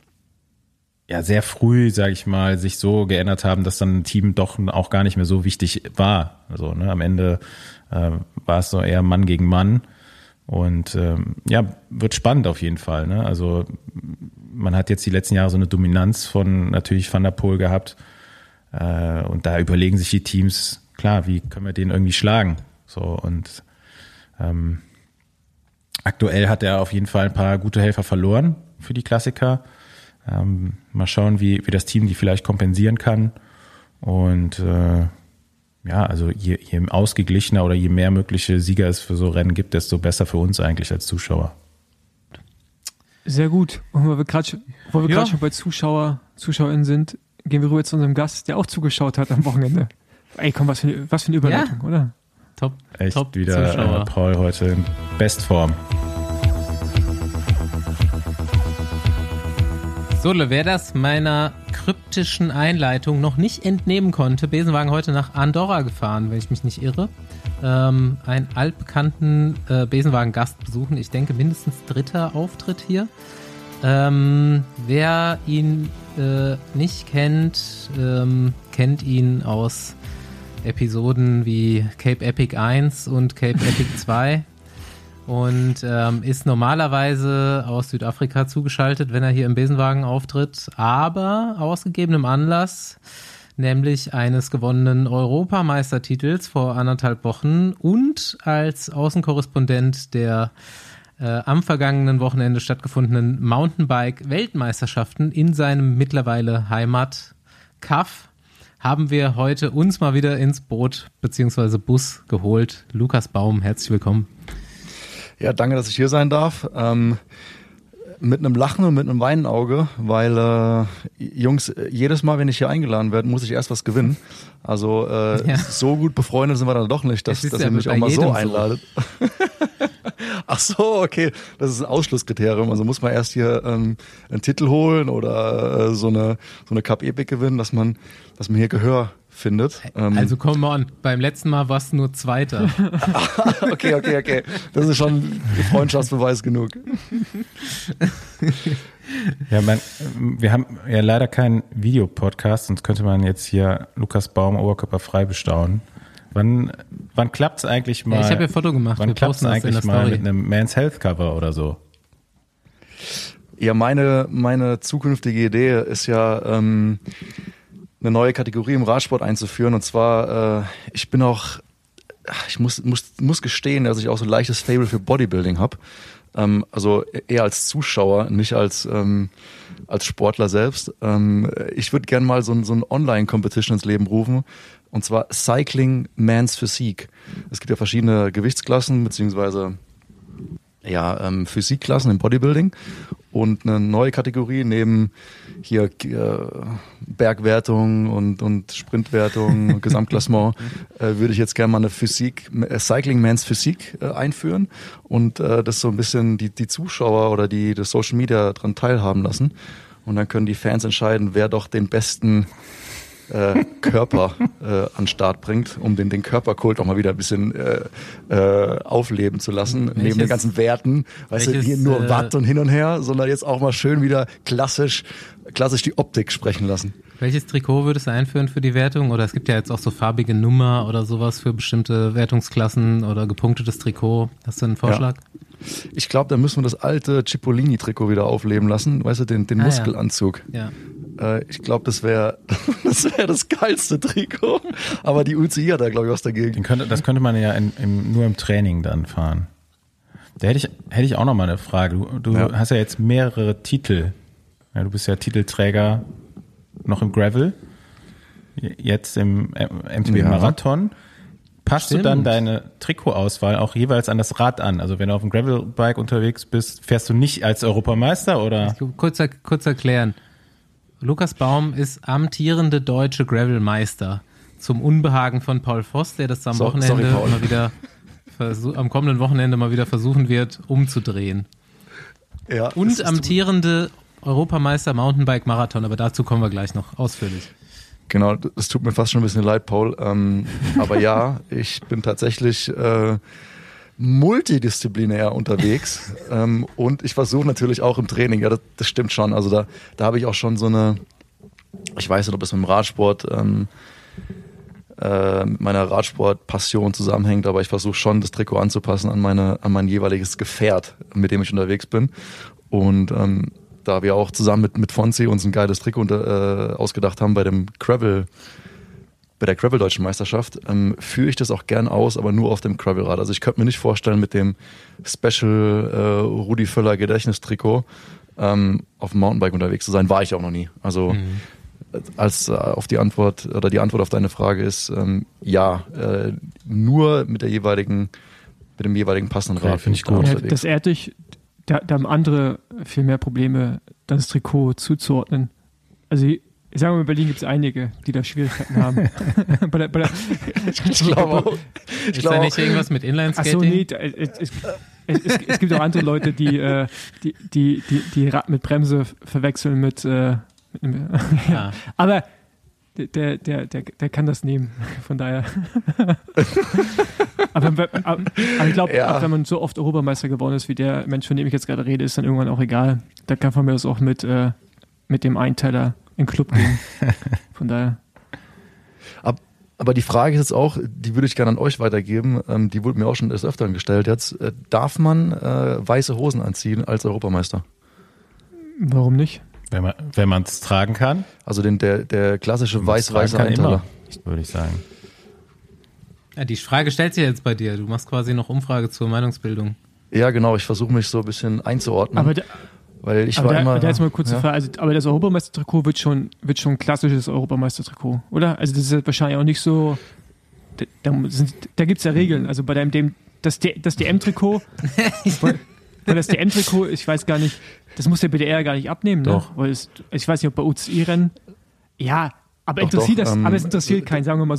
ja sehr früh, sage ich mal, sich so geändert haben, dass dann ein Team doch auch gar nicht mehr so wichtig war. Also ne, am Ende äh, war es so eher Mann gegen Mann. Und ähm, ja, wird spannend auf jeden Fall. Ne? Also man hat jetzt die letzten Jahre so eine Dominanz von natürlich Van der Poel gehabt. Äh, und da überlegen sich die Teams, klar, wie können wir den irgendwie schlagen? So, und ähm, aktuell hat er auf jeden Fall ein paar gute Helfer verloren für die Klassiker. Ähm, mal schauen, wie, wie das Team die vielleicht kompensieren kann. Und äh, ja, also je, je ausgeglichener oder je mehr mögliche Sieger es für so Rennen gibt, desto besser für uns eigentlich als Zuschauer. Sehr gut. Und weil wir gerade ja. gerade schon bei Zuschauer, ZuschauerInnen sind, gehen wir rüber zu unserem Gast, der auch zugeschaut hat am Wochenende. Ey, komm, was für, was für eine Überleitung, ja. oder? Top. Echt Top wieder äh, Paul heute in Bestform. So, wer das meiner kryptischen Einleitung noch nicht entnehmen konnte, Besenwagen heute nach Andorra gefahren, wenn ich mich nicht irre. Ähm, einen altbekannten äh, Besenwagen-Gast besuchen. Ich denke, mindestens dritter Auftritt hier. Ähm, wer ihn äh, nicht kennt, ähm, kennt ihn aus Episoden wie Cape Epic eins und Cape Epic zwei. Und ähm, ist normalerweise aus Südafrika zugeschaltet, wenn er hier im Besenwagen auftritt, aber aus gegebenem Anlass, nämlich eines gewonnenen Europameistertitels vor anderthalb Wochen und als Außenkorrespondent der äh, am vergangenen Wochenende stattgefundenen Mountainbike-Weltmeisterschaften in seinem mittlerweile Heimat Kaff haben wir heute uns mal wieder ins Boot bzw. Bus geholt. Lukas Baum, herzlich willkommen. Ja, danke, dass ich hier sein darf. Ähm, mit einem Lachen und mit einem Weinenauge, weil äh, Jungs, jedes Mal, wenn ich hier eingeladen werde, muss ich erst was gewinnen. Also äh, ja. so gut befreundet sind wir dann doch nicht, dass, dass ihr mich auch mal so einladet. So. Ach so, okay. Das ist ein Ausschlusskriterium. Also muss man erst hier ähm, einen Titel holen oder äh, so eine so eine Cup Epic gewinnen, dass man, dass man hier Gehör findet. Ähm, Also come on, beim letzten Mal warst du nur Zweiter. okay, okay, okay. Das ist schon Freundschaftsbeweis genug. Ja, man, wir haben ja leider keinen Videopodcast, sonst könnte man jetzt hier Lukas Baum oberkörperfrei bestaunen. Wann, wann klappt es eigentlich mal? Ja, ich habe ja ein Foto gemacht. Wann klappt es eigentlich mal Story. Mit einem Men's Health Cover oder so? Ja, meine, meine zukünftige Idee ist ja, ähm, eine neue Kategorie im Radsport einzuführen. Und zwar, äh, ich bin auch, ich muss, muss, muss gestehen, dass ich auch so ein leichtes Faible für Bodybuilding habe. Ähm, also eher als Zuschauer, nicht als, ähm, als Sportler selbst. Ähm, ich würde gerne mal so ein, so ein Online-Competition ins Leben rufen. Und zwar Cycling Man's Physique. Es gibt ja verschiedene Gewichtsklassen, beziehungsweise ja, ähm, Physikklassen im Bodybuilding. Und eine neue Kategorie neben hier äh, Bergwertung und, und Sprintwertung und Gesamtklassement äh, würde ich jetzt gerne mal eine Physik, äh, Cycling Man's Physik äh, einführen und äh, das so ein bisschen die, die Zuschauer oder die das Social Media dran teilhaben lassen. Und dann können die Fans entscheiden, wer doch den besten äh, Körper äh, an den Start bringt, um den, den Körperkult auch mal wieder ein bisschen äh, äh, aufleben zu lassen, welches, neben den ganzen Werten, weißt welches, du, hier nur äh, Watt und hin und her, sondern jetzt auch mal schön wieder klassisch, klassisch die Optik sprechen lassen. Welches Trikot würdest du einführen für die Wertung? Oder es gibt ja jetzt auch so farbige Nummer oder sowas für bestimmte Wertungsklassen oder gepunktetes Trikot. Hast du einen Vorschlag? Ja. Ich glaube, da müssen wir das alte Cipollini-Trikot wieder aufleben lassen, weißt du, den, den ah, Muskelanzug. Ja. Ja. Äh, ich glaube, das wäre das, wär das geilste Trikot, aber die U C I hat da, glaube ich, was dagegen. Den könnte, das könnte man ja in, im, nur im Training dann fahren. Da hätte ich, hätte ich auch noch mal eine Frage. Du, du ja. hast ja jetzt mehrere Titel. Ja, du bist ja Titelträger noch im Gravel, jetzt im M T B ja. Marathon. Passt Stimmt. du dann deine Trikotauswahl auch jeweils an das Rad an? Also wenn du auf dem Gravelbike unterwegs bist, fährst du nicht als Europameister oder? Kurz, kurz erklären. Lukas Baum ist amtierende deutsche Gravelmeister. Zum Unbehagen von Paul Voss, der das am so, Wochenende sorry, mal wieder versuch, am kommenden Wochenende mal wieder versuchen wird, umzudrehen. Ja, Und amtierende Europameister Mountainbike Marathon, aber dazu kommen wir gleich noch ausführlich. Genau, es tut mir fast schon ein bisschen leid, Paul. Ähm, aber ja, ich bin tatsächlich äh, multidisziplinär unterwegs ähm, und ich versuche natürlich auch im Training, ja, das, das stimmt schon. Also da, da habe ich auch schon so eine, ich weiß nicht, ob es mit dem Radsport, ähm, äh, mit meiner Radsport-Passion zusammenhängt, aber ich versuche schon, das Trikot anzupassen an meine, an mein jeweiliges Gefährt, mit dem ich unterwegs bin. Und ähm, da wir auch zusammen mit, mit Fonzi uns ein geiles Trikot unter, äh, ausgedacht haben bei dem Gravel, bei der Gravel-Deutschen Meisterschaft, ähm, führe ich das auch gern aus, aber nur auf dem Gravelrad. Also ich könnte mir nicht vorstellen, mit dem Special äh, Rudi Völler Gedächtnistrikot ähm, auf dem Mountainbike unterwegs zu sein, war ich auch noch nie. Also mhm. als äh, auf die Antwort oder die Antwort auf deine Frage ist ähm, ja, äh, nur mit der jeweiligen, mit dem jeweiligen passenden Rad. Ja, finde ich gut. Ja, das ehrt dich. Da, da haben andere viel mehr Probleme, das Trikot zuzuordnen. Also ich sage mal, in Berlin gibt es einige, die da Schwierigkeiten haben. bei der, bei der, ich glaube auch. Ich Ist da nicht irgendwas mit Inlineskating? Achso, nee, es, es, es, es gibt auch andere Leute, die, äh, die, die, die, die Rad mit Bremse verwechseln mit, äh, mit einem, ja. Aber der, der, der, der kann das nehmen, von daher. aber, aber, aber ich glaube, ja. wenn man so oft Europameister geworden ist, wie der Mensch, von dem ich jetzt gerade rede, ist dann irgendwann auch egal. Da kann man mir das auch mit, äh, mit dem Einteiler in den Club gehen. Von daher. Aber die Frage ist jetzt auch, die würde ich gerne an euch weitergeben, ähm, die wurde mir auch schon des Öfteren gestellt jetzt. Äh, darf man äh, weiße Hosen anziehen als Europameister? Warum nicht? Wenn man wenn man es tragen kann. Also den, der, der klassische weiß-weiße Einteiler. Würde ich sagen. Ja, die Frage stellt sich jetzt bei dir. Du machst quasi noch Umfrage zur Meinungsbildung. Ja, genau. Ich versuche mich so ein bisschen einzuordnen. Aber der, weil ich aber war der, immer. Da jetzt mal kurz ja. Frage. Also, aber das Europameistertrikot wird schon, wird schon ein klassisches Europameistertrikot, oder? Also das ist ja wahrscheinlich auch nicht so. Da, da, da gibt es ja Regeln. Also bei dem, dem das, das D M-Trikot. Weil das D M-Trikot, ich weiß gar nicht, das muss der B D R gar nicht abnehmen, ne? Doch. Weil es, ich weiß nicht, ob bei U C I-Rennen. Ja, aber doch, interessiert doch, das, ähm, aber es interessiert keinen, sagen wir mal so.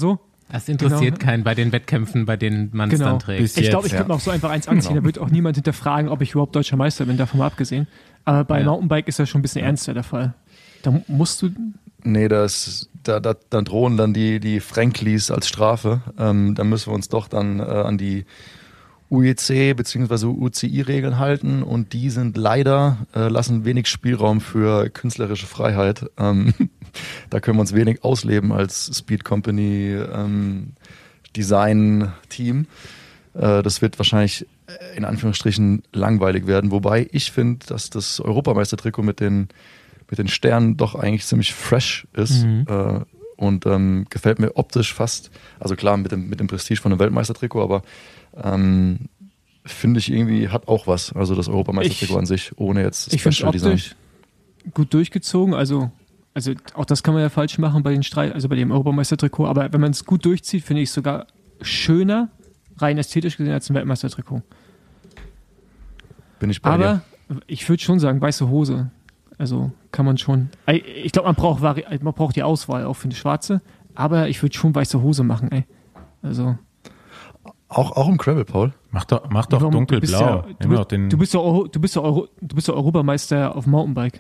Das interessiert Genau. keinen bei den Wettkämpfen, bei denen man es Genau. dann trägt. Bis Ich glaube, ich jetzt, könnte ja. mir auch so einfach eins anziehen. Genau. Da wird auch niemand hinterfragen, ob ich überhaupt deutscher Meister bin, davon mal abgesehen. Aber bei Ja. Mountainbike ist das schon ein bisschen ernster der Fall. Da musst du, Nee, das, da, da, dann drohen dann die, die Franklis als Strafe. Ähm, da müssen wir uns doch dann äh, an die U E C bzw. U C I-Regeln halten und die sind leider, äh, lassen wenig Spielraum für künstlerische Freiheit. Ähm, da können wir uns wenig ausleben als Speed Company ähm, Design-Team. Äh, das wird wahrscheinlich in Anführungsstrichen langweilig werden, wobei ich finde, dass das Europameistertrikot mit den mit den Sternen doch eigentlich ziemlich fresh ist Mhm. äh, und ähm, gefällt mir optisch fast, also klar mit dem, mit dem Prestige von einem Weltmeistertrikot, aber ähm, finde ich irgendwie, hat auch was, also das Europameistertrikot Ich- an sich, ohne jetzt ich finde es Special Design. optisch gut durchgezogen. Also, also auch das kann man ja falsch machen bei den Streit, also bei dem Europameistertrikot. Aber wenn man es gut durchzieht, finde ich es sogar schöner, rein ästhetisch gesehen, als ein Weltmeistertrikot. Bin ich bei dir. Aber ich würde schon sagen, weiße Hose. Also kann man schon. Ich glaube, man braucht Vari man braucht die Auswahl auch für die schwarze. Aber ich würde schon weiße Hose machen, ey. Also. Auch, auch im Gravel, Paul? Mach doch, mach doch Warum? Du bist dunkelblau. ja- Nimm Du, doch bist- den, du bist ja Euro, du bist ja Euro, du bist ja Europameister auf Mountainbike.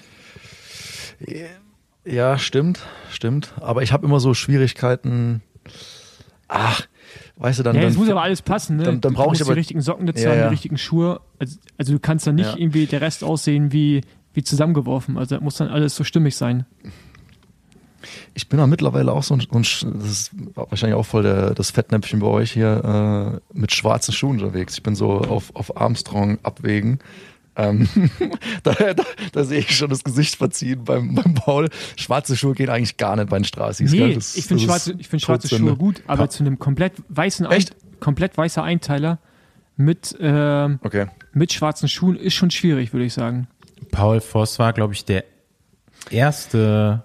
Ja, stimmt, stimmt. Aber ich habe immer so Schwierigkeiten. Ach, weißt du, dann. Ja, dann das muss aber alles passen, ne? dann- dann Du brauch ich musst aber- die richtigen Socken dazu Ja, haben, ja. die richtigen Schuhe. Also, also du kannst dann nicht Ja. irgendwie der Rest aussehen wie, wie zusammengeworfen. Also das muss dann alles so stimmig sein. Ich bin auch mittlerweile auch so ein, so ein Sch- das ist wahrscheinlich auch voll der, das Fettnäpfchen bei euch hier, äh, mit schwarzen Schuhen unterwegs. Ich bin so auf, auf Armstrong abwägen. Ähm, da, da, da sehe ich schon das Gesicht verziehen beim, beim Paul. Schwarze Schuhe gehen eigentlich gar nicht bei den Straßis. Nee, gell? Das- ich finde das schwarze, ist ich find schwarze Todsünde. Schuhe gut, aber zu einem komplett weißen, Echt? Ein, komplett weißer Einteiler mit, ähm, Okay. mit schwarzen Schuhen ist schon schwierig, würde ich sagen. Paul Voss war, glaube ich, der erste.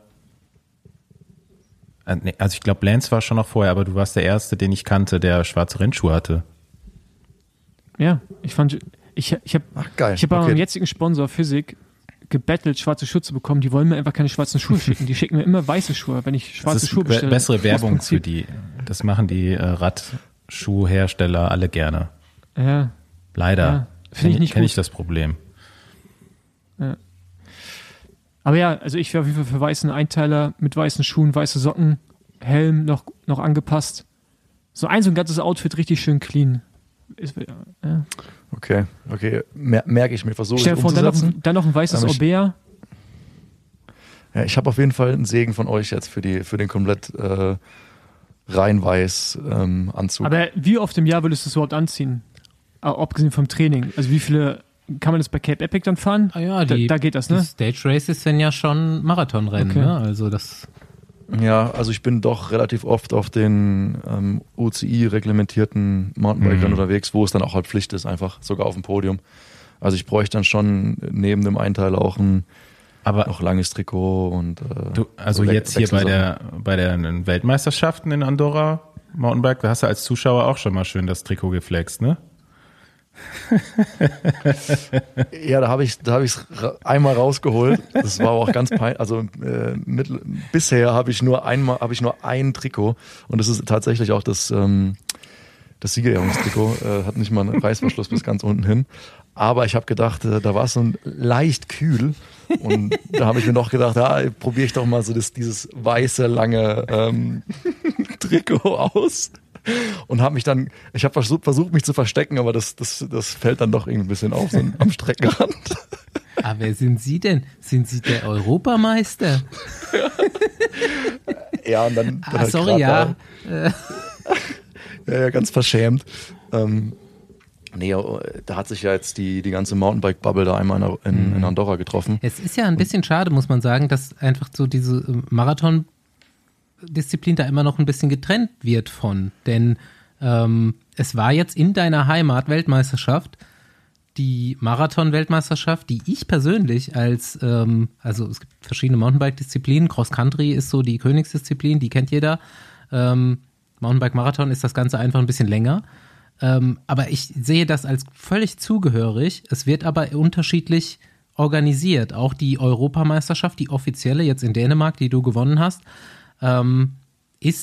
äh, nee, Also ich glaube, Lance war schon noch vorher, aber du warst der erste, den ich kannte, der schwarze Rennschuhe hatte. Ja, ich fand, ich, ich habe Ach, geil. ich hab bei Okay. meinem jetzigen Sponsor Physik gebettelt, schwarze Schuhe zu bekommen. Die wollen mir einfach keine schwarzen Schuhe schicken. Die schicken mir immer weiße Schuhe, wenn ich Das schwarze ist Schuhe be bestelle. bessere Werbung Aus für Prinzip. die. Das machen die äh, Radschuhhersteller alle gerne. Ja, Leider. Ja, finde ich nicht Kenne gut. ich das Problem. aber ja, also ich wäre auf jeden Fall für weißen Einteiler mit weißen Schuhen, weiße Socken, Helm noch, noch angepasst. So ein, so ein ganzes Outfit richtig schön clean. Ist, ja. Okay, okay. Mer merke ich mir, versuche ich Stell dir vor, dann noch, umzusetzen. ein- dann noch ein weißes Aber ich- Orbea. Ja, ich habe auf jeden Fall einen Segen von euch jetzt für, die, für den komplett äh, rein weiß ähm, Anzug. Aber wie oft im Jahr würdest du es überhaupt anziehen? Äh, Abgesehen vom Training. Also wie viele, kann man das bei Cape Epic dann fahren? Ah ja, die, da, da geht das, die ne? Stage Races sind ja schon Marathonrennen, Okay. ne? Also das. Ja, also ich bin doch relativ oft auf den ähm, U C I-reglementierten Mountainbike-Rennen Mhm. unterwegs, wo es dann auch halt Pflicht ist, einfach sogar auf dem Podium. Also ich bräuchte dann schon neben dem Einteiler auch ein Aber noch langes Trikot und äh, du, also We- jetzt hier bei Wechselsachen. der bei den Weltmeisterschaften in Andorra Mountainbike, da hast du als Zuschauer auch schon mal schön das Trikot geflext, ne? Ja, da habe ich da habe ich einmal rausgeholt. Das war auch ganz peinlich. Also äh, mit, bisher habe ich nur einmal habe ich nur ein Trikot und das ist tatsächlich auch das ähm, das Siegerehrungstrikot. Äh, hat nicht mal einen Reißverschluss bis ganz unten hin. Aber ich habe gedacht, äh, da war es so ein leicht kühl und da habe ich mir noch gedacht, ja, probiere ich doch mal so das, dieses weiße lange ähm, Trikot aus. Und habe mich dann, ich habe versucht, versucht, mich zu verstecken, aber das, das, das fällt dann doch irgendwie ein bisschen auf, so am Streckenrand. Ah, wer sind Sie denn? Sind Sie der Europameister? Ja, und dann, dann Ah, halt sorry, grad ja. Äh, Da, ja, ja, ganz verschämt. Ähm, nee, da hat sich ja jetzt die, die ganze Mountainbike-Bubble da einmal in, in, in Andorra getroffen. Es ist ja ein bisschen schade, muss man sagen, dass einfach so diese äh, Marathon-Disziplin da immer noch ein bisschen getrennt wird von. Denn ähm, es war jetzt in deiner Heimat Weltmeisterschaft, die Marathon-Weltmeisterschaft, die ich persönlich als, ähm, also es gibt verschiedene Mountainbike-Disziplinen, Cross-Country ist so die Königsdisziplin, die kennt jeder. Ähm, Mountainbike-Marathon ist das Ganze einfach ein bisschen länger. Ähm, aber ich sehe das als völlig zugehörig. Es wird aber unterschiedlich organisiert. Auch die Europameisterschaft, die offizielle jetzt in Dänemark, die du gewonnen hast, ähm, ist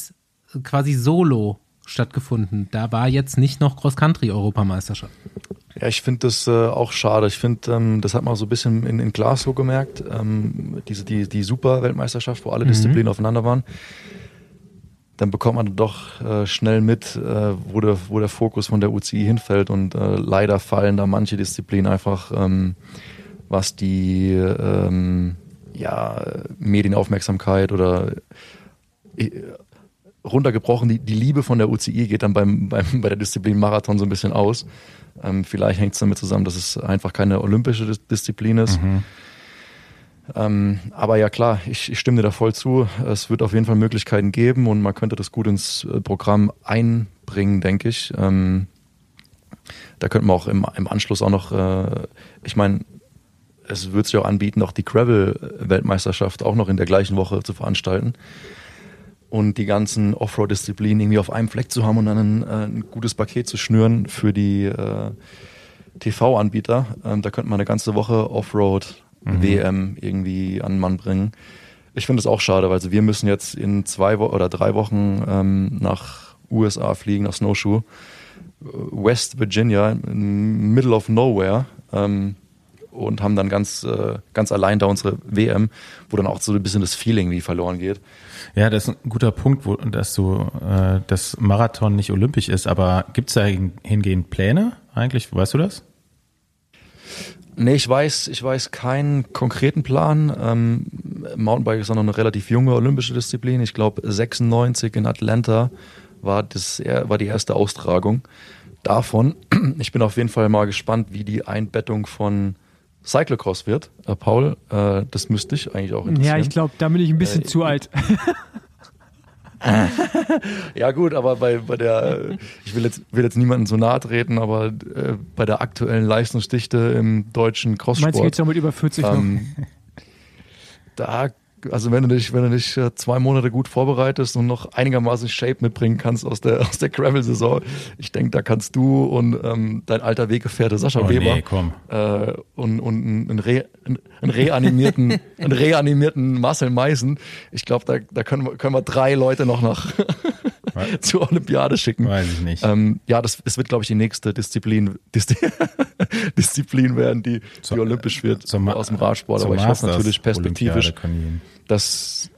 quasi solo stattgefunden. Da war jetzt nicht noch Cross-Country-Europameisterschaft. Ja, ich finde das äh, auch schade. Ich finde, ähm, das hat man so ein bisschen in, in Glasgow gemerkt, ähm, diese, die, die Super-Weltmeisterschaft, wo alle mhm. Disziplinen aufeinander waren. Dann bekommt man doch äh, schnell mit, äh, wo, der, wo der Fokus von der U C I hinfällt und äh, leider fallen da manche Disziplinen einfach, ähm, was die ähm, ja, Medienaufmerksamkeit oder äh, runtergebrochen, die, die Liebe von der U C I geht dann beim, beim, bei der Disziplin Marathon so ein bisschen aus. Ähm, vielleicht hängt es damit zusammen, dass es einfach keine olympische Disziplin ist. Mhm. Ähm, aber ja klar, ich, ich stimme dir da voll zu. Es wird auf jeden Fall Möglichkeiten geben und man könnte das gut ins Programm einbringen, denke ich. Ähm, da könnten wir auch im, im Anschluss auch noch, äh, ich meine, es wird sich auch anbieten, auch die Gravel-Weltmeisterschaft auch noch in der gleichen Woche zu veranstalten und die ganzen Offroad-Disziplinen irgendwie auf einem Fleck zu haben und dann ein, äh, ein gutes Paket zu schnüren für die äh, T V-Anbieter. Ähm, da könnte man eine ganze Woche Offroad Mhm. W M irgendwie an den Mann bringen. Ich finde es auch schade, weil also wir müssen jetzt in zwei Wo- oder drei Wochen ähm, nach U S A fliegen, nach Snowshoe, West Virginia, in middle of nowhere, ähm, und haben dann ganz, äh, ganz allein da unsere W M, wo dann auch so ein bisschen das Feeling wie verloren geht. Ja, das ist ein guter Punkt, wo, dass du äh, das Marathon nicht olympisch ist, aber gibt es da hingehend Pläne eigentlich? Weißt du das? Nee, ich weiß, ich weiß keinen konkreten Plan. Ähm, Mountainbike ist auch noch eine relativ junge olympische Disziplin. Ich glaube, sechsundneunzig in Atlanta war, das, war die erste Austragung davon. Ich bin auf jeden Fall mal gespannt, wie die Einbettung von Cyclocross wird. Äh, Paul, äh, das müsste dich eigentlich auch interessieren. Ja, ich glaube, da bin ich ein bisschen äh, zu alt. Ja gut, aber bei, bei der, ich will jetzt, will jetzt niemandem so nahe treten, aber äh, bei der aktuellen Leistungsdichte im deutschen Crosssport. Meinst du, geht's auch mit über vierzig ähm, noch? Da, also wenn du dich, wenn du dich zwei Monate gut vorbereitest und noch einigermaßen Shape mitbringen kannst aus der, aus der Gravel-Saison, ich denke, da kannst du und ähm, dein alter Weggefährte Sascha oh, Weber nee, komm. Äh, und, und einen, Re, einen reanimierten, einen reanimierten Marcel Meißen, ich glaube, da, da können wir, können wir drei Leute noch nach zur Olympiade schicken. Weiß ich nicht. Ähm, ja, das, es wird, glaube ich, die nächste Disziplin, Diszi- Disziplin werden, die, die Zur, olympisch wird zum, aus dem Radsport. Aber ich hoffe natürlich perspektivisch, dass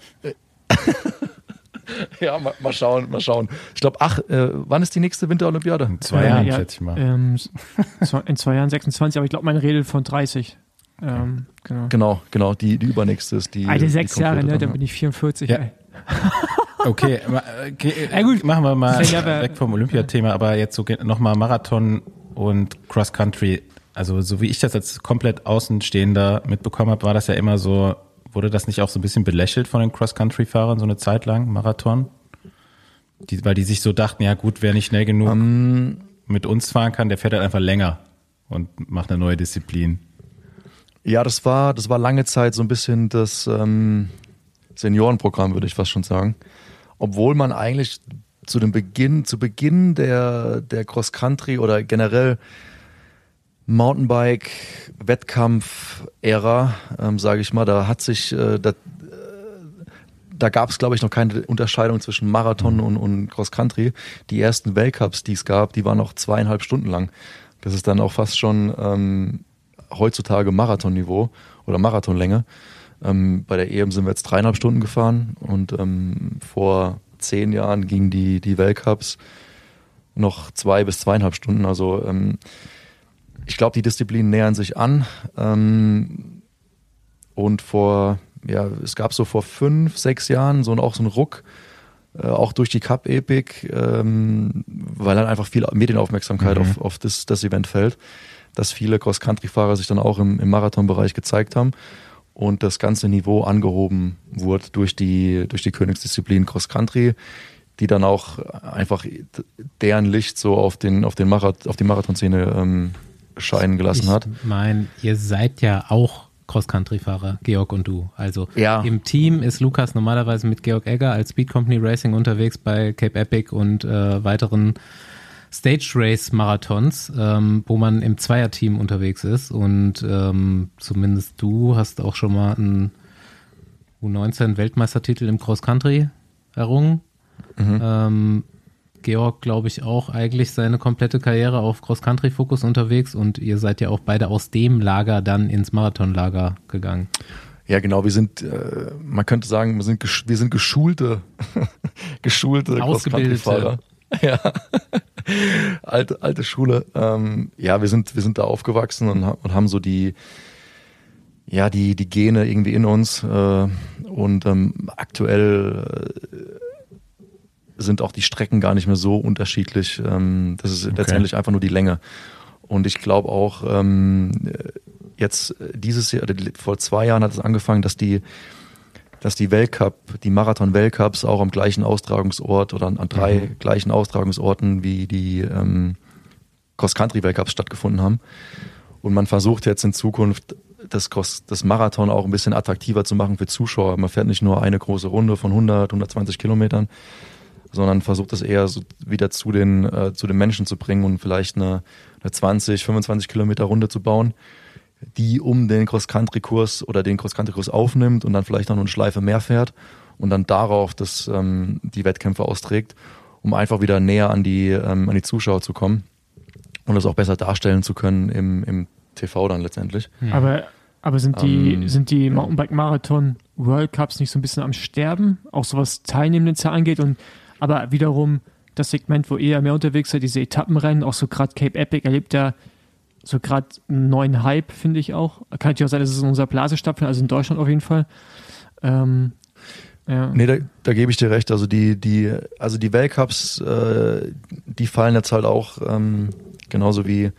ja, mal, mal schauen, mal schauen. Ich glaube, ach, äh, wann ist die nächste Winterolympiade? In zwei äh, Jahren, ja, schätze ich mal. Ähm, in zwei Jahren sechsundzwanzig, aber ich glaube, meine Rede von dreißig. Ähm, genau. genau, genau, die, die übernächste ist die. Alter, sechs die Jahre, ne? dann, Dann bin ich vierundvierzig. Ja. Ey. Okay, okay ja, gut. machen wir mal ja, weg vom Olympiathema, aber jetzt so nochmal Marathon und Cross Country. Also so wie ich das als komplett Außenstehender mitbekommen habe, war das ja immer so, wurde das nicht auch so ein bisschen belächelt von den Cross-Country-Fahrern so eine Zeit lang, Marathon? Die, weil die sich so dachten, ja gut, wer nicht schnell genug um, mit uns fahren kann, der fährt halt einfach länger und macht eine neue Disziplin. Ja, das war, das war lange Zeit so ein bisschen das ähm, Seniorenprogramm, würde ich fast schon sagen. Obwohl man eigentlich zu dem Beginn, zu Beginn der, der Cross-Country oder generell Mountainbike-Wettkampf-Ära, ähm, sage ich mal, da hat sich, äh, da, da gab es, glaube ich, noch keine Unterscheidung zwischen Marathon und, und Cross-Country. Die ersten Weltcups, die es gab, die waren noch zweieinhalb Stunden lang. Das ist dann auch fast schon ähm, heutzutage Marathonniveau oder Marathonlänge. Ähm, bei der E M sind wir jetzt dreieinhalb Stunden gefahren und ähm, vor zehn Jahren gingen die, die Weltcups noch zwei bis zweieinhalb Stunden. Also ähm, ich glaube, die Disziplinen nähern sich an. Ähm, und vor, ja, es gab so vor fünf, sechs Jahren so auch so einen Ruck, äh, auch durch die Cup-Epic, ähm, weil dann einfach viel Medienaufmerksamkeit mhm. auf, auf das, das Event fällt, dass viele Cross-Country-Fahrer sich dann auch im, im Marathonbereich gezeigt haben und das ganze Niveau angehoben wurde durch die, durch die Königsdisziplin Cross-Country, die dann auch einfach deren Licht so auf, den, auf, den Marath- auf die Marathonszene ähm, scheinen gelassen ich hat. Ich meine, ihr seid ja auch Cross-Country-Fahrer, Georg und du. Also ja. Im Team ist Lukas normalerweise mit Georg Egger als Speed Company Racing unterwegs bei Cape Epic und äh, weiteren Stage-Race-Marathons, ähm, wo man im Zweierteam unterwegs ist. Und ähm, zumindest du hast auch schon mal einen U neunzehn Weltmeistertitel im Cross-Country errungen. Mhm. Ähm, Georg, glaube ich, auch eigentlich seine komplette Karriere auf Cross-Country-Fokus unterwegs und ihr seid ja auch beide aus dem Lager dann ins Marathonlager gegangen. Ja, genau, wir sind, äh, man könnte sagen, wir sind, gesch- wir sind geschulte, geschulte Cross-Country-Fahrer. Ja, alte, alte Schule. Ähm, ja, wir sind, wir sind da aufgewachsen und, und haben so die, ja, die, die Gene irgendwie in uns. Äh, und ähm, aktuell äh, sind auch die Strecken gar nicht mehr so unterschiedlich. Ähm, das ist okay. Letztendlich einfach nur die Länge. Und ich glaube auch, ähm, jetzt dieses Jahr, vor zwei Jahren hat es angefangen, dass die dass die Weltcup, die Marathon-Weltcups auch am gleichen Austragungsort oder an, an drei mhm. gleichen Austragungsorten wie die ähm, Cross-Country-Weltcups stattgefunden haben. Und man versucht jetzt in Zukunft das, Cross, das Marathon auch ein bisschen attraktiver zu machen für Zuschauer. Man fährt nicht nur eine große Runde von hundert, hundertzwanzig Kilometern, sondern versucht es eher so wieder zu den, äh, zu den Menschen zu bringen und vielleicht eine, eine zwanzig, fünfundzwanzig Kilometer Runde zu bauen, die um den Cross-Country-Kurs oder den Cross-Country-Kurs aufnimmt und dann vielleicht noch eine Schleife mehr fährt und dann darauf das, ähm, die Wettkämpfe austrägt, um einfach wieder näher an die, ähm, an die Zuschauer zu kommen und das auch besser darstellen zu können im, im T V dann letztendlich. Aber, aber sind die, ähm, sind die Mountainbike-Marathon World Cups nicht so ein bisschen am Sterben, auch so was teilnehmende Zahl angeht, und aber wiederum das Segment, wo ihr mehr unterwegs seid, diese Etappenrennen, auch so gerade Cape Epic erlebt ja so gerade einen neuen Hype, finde ich auch. Kann natürlich auch sein, dass es in unserer Blase stattfindet, also in Deutschland auf jeden Fall. Ähm, ja. Nee, da, da gebe ich dir recht. Also die, die, also die Weltcups, äh, die fallen jetzt halt auch ähm, genauso wie,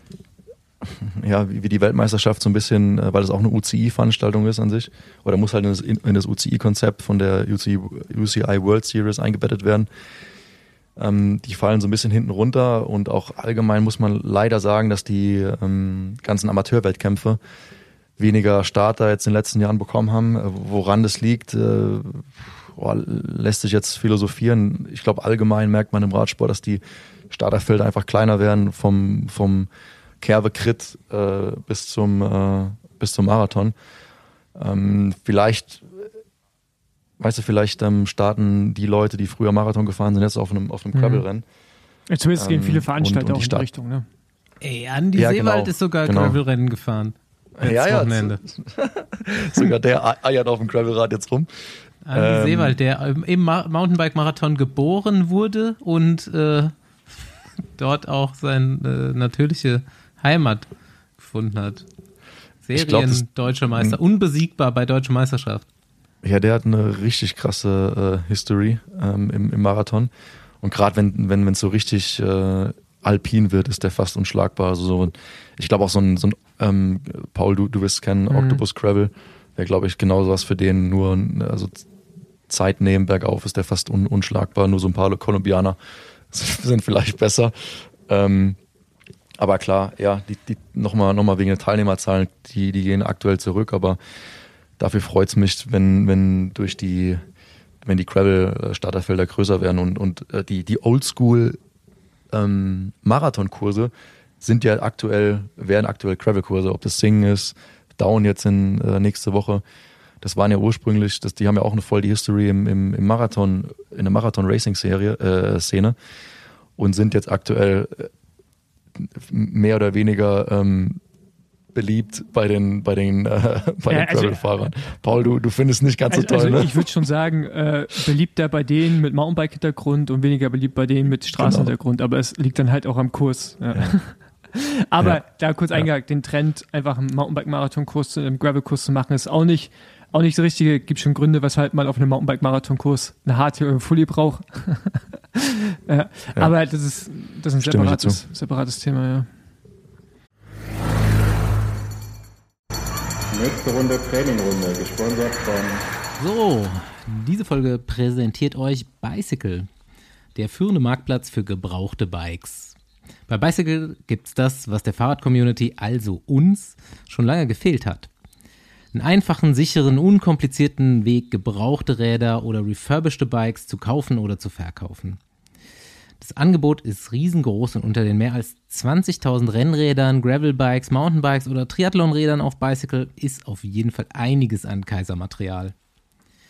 ja, wie, wie die Weltmeisterschaft so ein bisschen, äh, weil das auch eine U C I-Veranstaltung ist an sich. Oder muss halt in das, in das U C I-Konzept von der U C I, U C I World Series eingebettet werden. Ähm, die fallen so ein bisschen hinten runter und auch allgemein muss man leider sagen, dass die ähm, ganzen Amateurwettkämpfe weniger Starter jetzt in den letzten Jahren bekommen haben. Woran das liegt, äh, boah, lässt sich jetzt philosophieren. Ich glaube, allgemein merkt man im Radsport, dass die Starterfelder einfach kleiner werden vom, vom Kerbe-Crit äh, bis zum, äh, bis zum Marathon. Ähm, vielleicht Weißt du, vielleicht ähm, starten die Leute, die früher Marathon gefahren sind, jetzt auf einem, auf einem mhm. Gravel-Rennen. Ja, zumindest ähm, gehen viele Veranstalter und, und auch in die Richtung, ne? Ey, Andi ja, Seewald genau, ist sogar genau. Gravel-Rennen gefahren. Ja, ja. Wochenende. Sogar der eiert auf dem Gravelrad jetzt rum. Andi ähm, Seewald, der im Mountainbike-Marathon geboren wurde und äh, dort auch seine äh, natürliche Heimat gefunden hat. Serien Deutscher Meister, unbesiegbar bei Deutscher Meisterschaft. Ja, der hat eine richtig krasse äh, History ähm, im, im Marathon. Und gerade wenn wenn wenn es so richtig äh, alpin wird, ist der fast unschlagbar. Also so, ich glaube auch so ein, so ein ähm, Paul, du, du wirst kennen, mhm. Octopus Gravel, wäre, glaube ich, genau sowas für den. Nur also Zeit nehmen bergauf ist der fast un, unschlagbar. Nur so ein paar Kolumbianer sind vielleicht besser. Ähm, aber klar, ja, die, die nochmal noch mal wegen der Teilnehmerzahlen, die, die gehen aktuell zurück, aber dafür freut es mich, wenn, wenn durch die, wenn die Gravel-Starterfelder größer werden und, und äh, die, die Oldschool ähm, Marathonkurse sind ja aktuell, werden aktuell Gravel-Kurse, ob das Singen ist, Down jetzt in äh, nächste Woche. Das waren ja ursprünglich, das, die haben ja auch eine voll die History im, im, im Marathon, in der Marathon-Racing-Serie, äh, Szene und sind jetzt aktuell mehr oder weniger ähm, beliebt bei den bei den äh, bei ja, den also, Gravel-Fahrern. Paul, du, du findest nicht ganz also, so toll, also ne? Ich würde schon sagen, äh, beliebter bei denen mit Mountainbike-Hintergrund und weniger beliebt bei denen mit Straßenhintergrund, genau. Aber es liegt dann halt auch am Kurs. Ja. Ja. Aber ja. da kurz ja. eingehakt, den Trend, einfach einen Mountainbike-Marathon-Kurs, einen Gravel-Kurs zu machen, ist auch nicht auch nicht das Richtige. Gibt schon Gründe, weshalb man auf einem Mountainbike-Marathon-Kurs eine H T oder eine Fully braucht. ja. Ja. Aber das ist, das ist ein separates, separates Thema, ja. Nächste Runde Trainingrunde, gesponsert von... So, diese Folge präsentiert euch Bicycle, der führende Marktplatz für gebrauchte Bikes. Bei Bicycle gibt's das, was der Fahrrad-Community, also uns, schon lange gefehlt hat. Einen einfachen, sicheren, unkomplizierten Weg, gebrauchte Räder oder refurbished Bikes zu kaufen oder zu verkaufen. Das Angebot ist riesengroß und unter den mehr als zwanzigtausend Rennrädern, Gravelbikes, Mountainbikes oder Triathlonrädern auf Bicycle ist auf jeden Fall einiges an Kaisermaterial.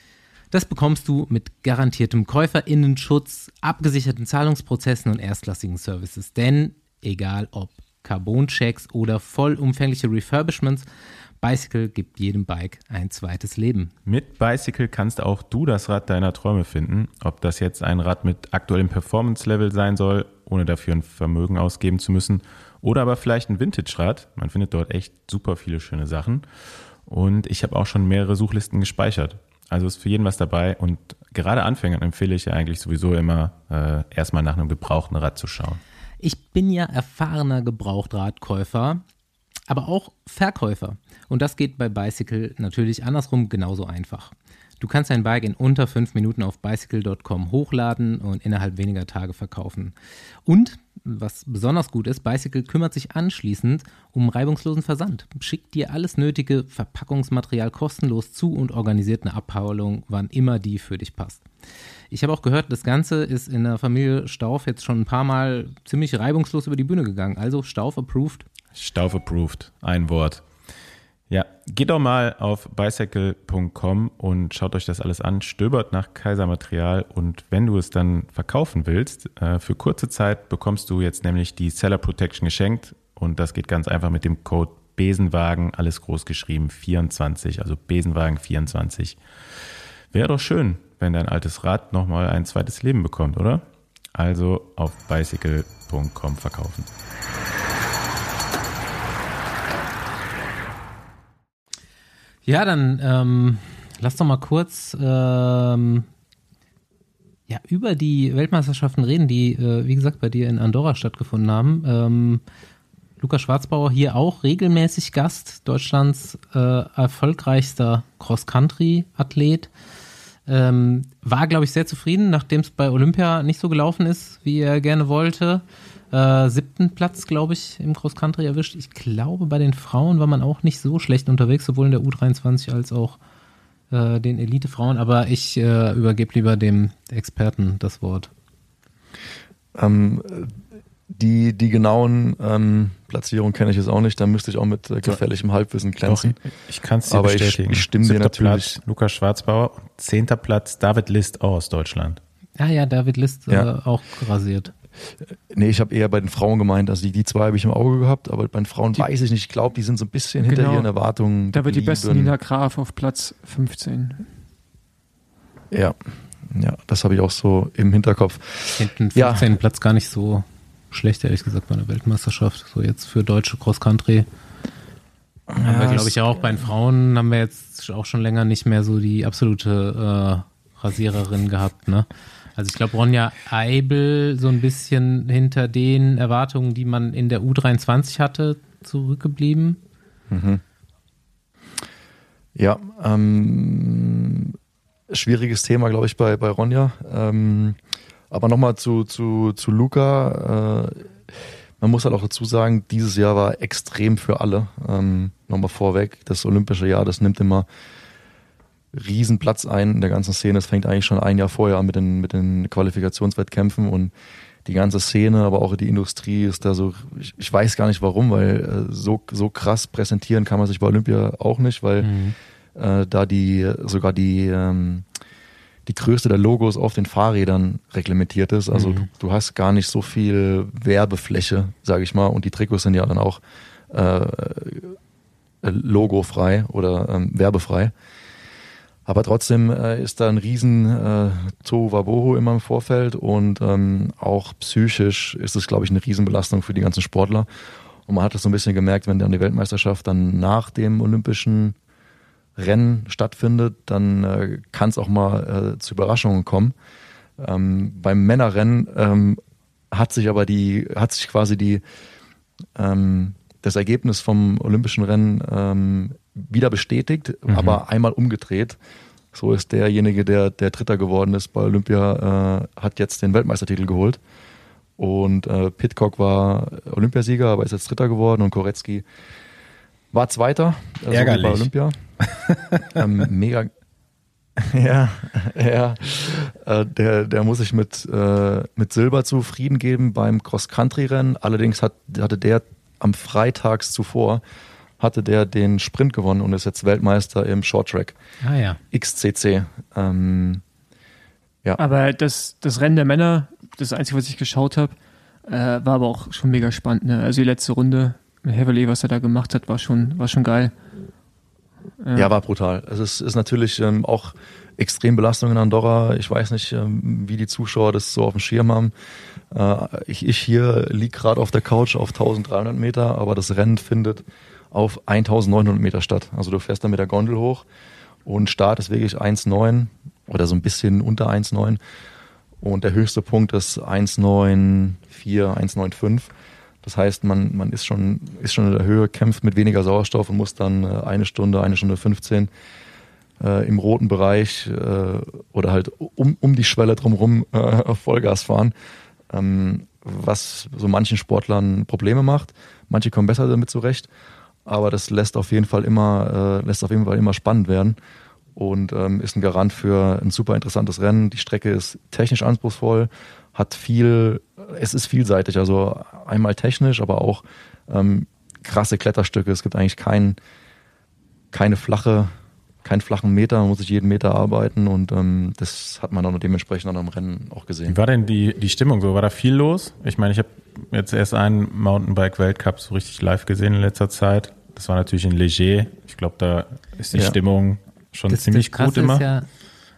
Das bekommst du mit garantiertem KäuferInnenschutz, abgesicherten Zahlungsprozessen und erstklassigen Services. Denn egal ob Carbon-Checks oder vollumfängliche Refurbishments, Bicycle gibt jedem Bike ein zweites Leben. Mit Bicycle kannst auch du das Rad deiner Träume finden. Ob das jetzt ein Rad mit aktuellem Performance-Level sein soll, ohne dafür ein Vermögen ausgeben zu müssen, oder aber vielleicht ein Vintage-Rad. Man findet dort echt super viele schöne Sachen. Und ich habe auch schon mehrere Suchlisten gespeichert. Also ist für jeden was dabei. Und gerade Anfängern empfehle ich ja eigentlich sowieso immer, äh, erstmal nach einem gebrauchten Rad zu schauen. Ich bin ja erfahrener Gebrauchtradkäufer, aber auch Verkäufer. Und das geht bei Bicycle natürlich andersrum genauso einfach. Du kannst dein Bike in unter fünf Minuten auf bicycle Punkt com hochladen und innerhalb weniger Tage verkaufen. Und, was besonders gut ist, Bicycle kümmert sich anschließend um reibungslosen Versand, schickt dir alles nötige Verpackungsmaterial kostenlos zu und organisiert eine Abholung, wann immer die für dich passt. Ich habe auch gehört, das Ganze ist in der Familie Stauf jetzt schon ein paar Mal ziemlich reibungslos über die Bühne gegangen. Also Stauf approved. Stauf approved, ein Wort. Ja, geht doch mal auf bicycle Punkt com und schaut euch das alles an, stöbert nach Kaisermaterial und wenn du es dann verkaufen willst, äh, für kurze Zeit bekommst du jetzt nämlich die Seller Protection geschenkt und das geht ganz einfach mit dem Code Besenwagen, alles groß geschrieben, vierundzwanzig, also Besenwagen vierundzwanzig. Wäre doch schön, wenn dein altes Rad nochmal ein zweites Leben bekommt, oder? Also auf bicycle Punkt com verkaufen. Ja, dann ähm, lass doch mal kurz ähm, ja, über die Weltmeisterschaften reden, die, äh, wie gesagt, bei dir in Andorra stattgefunden haben. Ähm, Lukas Schwarzbauer hier auch regelmäßig Gast, Deutschlands äh, erfolgreichster Cross-Country-Athlet. Ähm, war, glaube ich, sehr zufrieden, nachdem es bei Olympia nicht so gelaufen ist, wie er gerne wollte. Äh, siebten Platz, glaube ich, im Cross-Country erwischt. Ich glaube, bei den Frauen war man auch nicht so schlecht unterwegs, sowohl in der U dreiundzwanzig als auch äh, den Elite-Frauen. Aber ich äh, übergebe lieber dem Experten das Wort. Ähm, die, die genauen ähm, Platzierungen kenne ich jetzt auch nicht. Da müsste ich auch mit äh, gefährlichem Halbwissen glänzen. Doch, ich kann es dir Aber bestätigen. Ich, ich stimme dir natürlich. Platz Lukas Schwarzbauer und zehnter Platz David List auch aus Deutschland. Ah ja, David List ja. äh, auch rasiert. Nee, ich habe eher bei den Frauen gemeint, also die, die zwei habe ich im Auge gehabt, aber bei den Frauen die, weiß ich nicht, ich glaube, die sind so ein bisschen hinter genau, ihren Erwartungen. Da wird die beste Nina Graf auf Platz fünfzehn. Ja, ja, das habe ich auch so im Hinterkopf. Ich finde den fünfzehnten Ja. Platz gar nicht so schlecht, ehrlich gesagt, bei einer Weltmeisterschaft. So jetzt für deutsche Cross-Country. Ja, haben wir, glaube ich, auch bei den Frauen haben wir jetzt auch schon länger nicht mehr so die absolute äh, Rasiererin gehabt, ne? Also ich glaube, Ronja Eibel so ein bisschen hinter den Erwartungen, die man in der U dreiundzwanzig hatte, zurückgeblieben. Mhm. Ja, ähm, schwieriges Thema, glaube ich, bei, bei Ronja. Ähm, aber nochmal zu, zu, zu Luca. Äh, man muss halt auch dazu sagen, dieses Jahr war extrem für alle. Ähm, nochmal vorweg, das olympische Jahr, das nimmt immer riesen Platz ein in der ganzen Szene. Es fängt eigentlich schon ein Jahr vorher an mit den, mit den Qualifikationswettkämpfen und die ganze Szene, aber auch die Industrie ist da so, ich, ich weiß gar nicht warum, weil äh, so, so krass präsentieren kann man sich bei Olympia auch nicht, weil mhm. äh, da die sogar die, ähm, die Größe der Logos auf den Fahrrädern reglementiert ist. Also mhm. du, du hast gar nicht so viel Werbefläche, sage ich mal, und die Trikots sind ja dann auch äh, logofrei oder ähm, werbefrei. Aber trotzdem äh, ist da ein riesen äh, Tohuwabohu immer im Vorfeld und ähm, auch psychisch ist es, glaube ich, eine Riesenbelastung für die ganzen Sportler. Und man hat das so ein bisschen gemerkt, wenn dann die Weltmeisterschaft dann nach dem olympischen Rennen stattfindet, dann äh, kann es auch mal äh, zu Überraschungen kommen. Ähm, beim Männerrennen ähm, hat sich aber die, hat sich quasi die ähm, das Ergebnis vom olympischen Rennen ähm, wieder bestätigt, mhm. aber einmal umgedreht. So ist derjenige, der der Dritter geworden ist bei Olympia, äh, hat jetzt den Weltmeistertitel geholt. Und äh, Pidcock war Olympiasieger, aber ist jetzt Dritter geworden und Korecki war Zweiter. Also Ärgerlich. Bei Olympia. ähm, mega. ja, ja. Äh, der, der muss sich mit, äh, mit Silber zufrieden geben beim Cross-Country-Rennen. Allerdings hat, hatte der am Freitags zuvor hatte der den Sprint gewonnen und ist jetzt Weltmeister im Shorttrack. Ah ja. X C C. Ähm, ja. Aber das, das Rennen der Männer, das Einzige, was ich geschaut habe, äh, war aber auch schon mega spannend. Ne? Also die letzte Runde mit Heverley, was er da gemacht hat, war schon, war schon geil. Ja, ja war brutal. Also es ist natürlich ähm, auch extrem Belastung in Andorra. Ich weiß nicht, ähm, wie die Zuschauer das so auf dem Schirm haben. Äh, ich, ich hier lieg gerade auf der Couch auf dreizehnhundert Meter, aber das Rennen findet auf neunzehnhundert Meter statt. Also du fährst da mit der Gondel hoch und Start ist wirklich eins Komma neun oder so ein bisschen unter eins Komma neun und der höchste Punkt ist eins Komma neun vier, eins Komma neun fünf. Das heißt, man, man ist schon, ist schon in der Höhe, kämpft mit weniger Sauerstoff und muss dann eine Stunde, eine Stunde fünfzehn äh, im roten Bereich äh, oder halt um, um die Schwelle drumherum äh, auf Vollgas fahren, ähm, was so manchen Sportlern Probleme macht. Manche kommen besser damit zurecht, aber das lässt auf jeden Fall immer, äh, lässt auf jeden Fall immer spannend werden und ähm, ist ein Garant für ein super interessantes Rennen. Die Strecke ist technisch anspruchsvoll, hat viel, es ist vielseitig, also einmal technisch, aber auch ähm, krasse Kletterstücke. Es gibt eigentlich kein, keine flache, keinen flachen Meter, man muss sich jeden Meter arbeiten und ähm, das hat man dann dementsprechend dann am Rennen auch gesehen. Wie war denn die, die Stimmung so? War da viel los? Ich meine, ich habe jetzt erst einen Mountainbike-Weltcup so richtig live gesehen in letzter Zeit. Das war natürlich in Leger. Ich glaube, da ist die ja. Stimmung schon das, ziemlich das gut immer. Ist ja,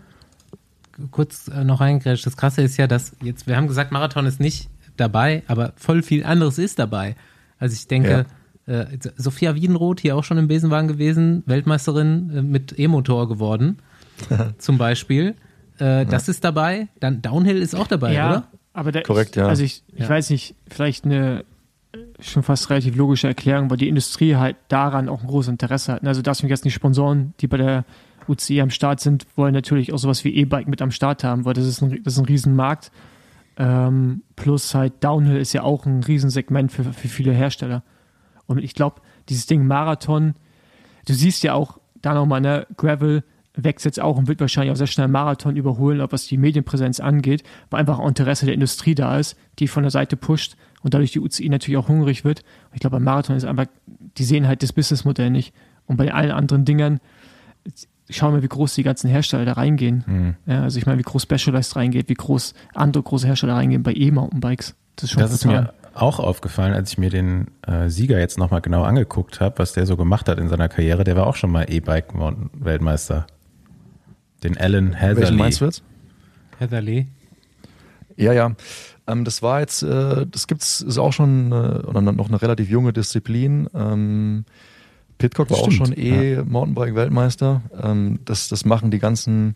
kurz noch reingrätscht, das Krasse ist ja, dass jetzt, wir haben gesagt, Marathon ist nicht dabei, aber voll viel anderes ist dabei. Also ich denke, ja. äh, Sophia Wiedenroth, hier auch schon im Besenwagen gewesen, Weltmeisterin äh, mit E-Motor geworden, zum Beispiel. Äh, ja. Das ist dabei. Dann Downhill ist auch dabei, ja, oder? Aber da, Korrekt, ja. Also ich, ich ja. weiß nicht, vielleicht eine schon fast relativ logische Erklärung, weil die Industrie halt daran auch ein großes Interesse hat. Also das sind jetzt die Sponsoren, die bei der U C I am Start sind, wollen natürlich auch sowas wie E-Bike mit am Start haben, weil das ist ein, das ist ein Riesenmarkt. Ähm, plus halt Downhill ist ja auch ein Riesensegment für, für viele Hersteller. Und ich glaube, dieses Ding Marathon, du siehst ja auch da nochmal, ne, Gravel wächst jetzt auch und wird wahrscheinlich auch sehr schnell Marathon überholen, auch was die Medienpräsenz angeht, weil einfach auch Interesse der Industrie da ist, die von der Seite pusht und dadurch die U C I natürlich auch hungrig wird. Und ich glaube, beim Marathon ist einfach, die sehen halt das Businessmodell nicht. Und bei allen anderen Dingern, schauen wir, wie groß die ganzen Hersteller da reingehen. Mhm. Ja, also ich meine, wie groß Specialized reingeht, wie groß andere große Hersteller reingehen bei E-Mountainbikes. Das ist schon Das ist mir auch aufgefallen, als ich mir den äh, Sieger jetzt nochmal genau angeguckt habe, was der so gemacht hat in seiner Karriere. Der war auch schon mal E-Bike-Weltmeister. Den Alan Heatherley. Welchen meinst du jetzt? Heatherley. Ja, ja. Ähm, das war jetzt, äh, das gibt's, ist auch schon äh, oder noch eine relativ junge Disziplin. Ähm, Pidcock war Stimmt, auch schon eh ja. Mountainbike-Weltmeister. Ähm, das, das machen die ganzen,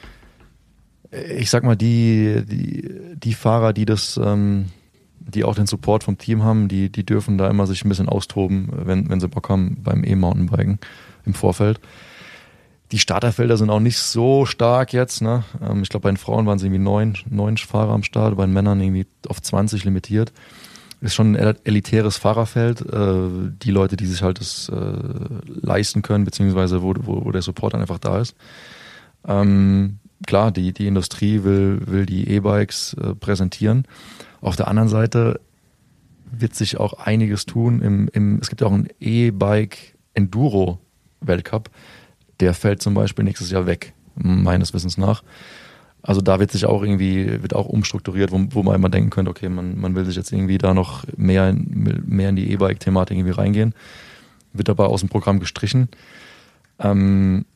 ich sag mal, die, die, die Fahrer, die das, ähm, die auch den Support vom Team haben, die, die dürfen da immer sich ein bisschen austoben, wenn, wenn sie Bock haben beim E-Mountainbiken im Vorfeld. Die Starterfelder sind auch nicht so stark jetzt, ne? Ähm, ich glaube, bei den Frauen waren es irgendwie neun, neun Fahrer am Start, bei den Männern irgendwie auf zwanzig limitiert. Ist schon ein elitäres Fahrerfeld. Äh, die Leute, die sich halt das äh, leisten können, beziehungsweise wo, wo, wo der Support dann einfach da ist. Ähm, klar, die, die Industrie will, will die E-Bikes äh, präsentieren. Auf der anderen Seite wird sich auch einiges tun. Im, im, es gibt ja auch einen E-Bike-Enduro-Weltcup. Der fällt zum Beispiel nächstes Jahr weg, meines Wissens nach. Also da wird sich auch irgendwie, wird auch umstrukturiert, wo, wo man immer denken könnte, okay, man, man will sich jetzt irgendwie da noch mehr, mehr in die E-Bike-Thematik irgendwie reingehen. Wird dabei aus dem Programm gestrichen. Ähm,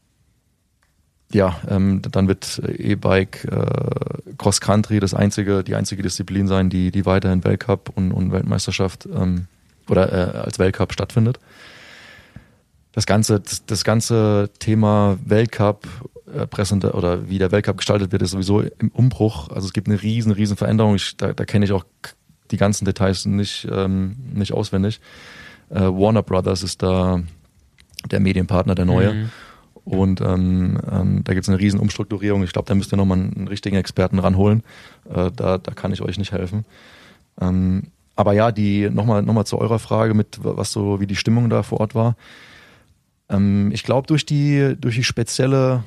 ja, ähm, dann wird E-Bike äh, Cross Country das einzige, die einzige Disziplin sein, die, die weiterhin Weltcup und, und Weltmeisterschaft ähm, oder äh, als Weltcup stattfindet. Das ganze, das, das ganze Thema Weltcup äh, präsent oder wie der Weltcup gestaltet wird, ist sowieso im Umbruch. Also es gibt eine riesen, riesen Veränderung. Ich, da, da kenne ich auch die ganzen Details nicht, ähm, nicht auswendig. Äh, Warner Brothers ist da der Medienpartner, der neue. Mhm. Und ähm, ähm, da gibt es eine riesen Umstrukturierung. Ich glaube, da müsst ihr nochmal einen richtigen Experten ranholen. Äh, da, da kann ich euch nicht helfen. Ähm, aber ja, die nochmal noch mal zu eurer Frage mit, was so, wie die Stimmung da vor Ort war. Ähm, ich glaube, durch die, durch die spezielle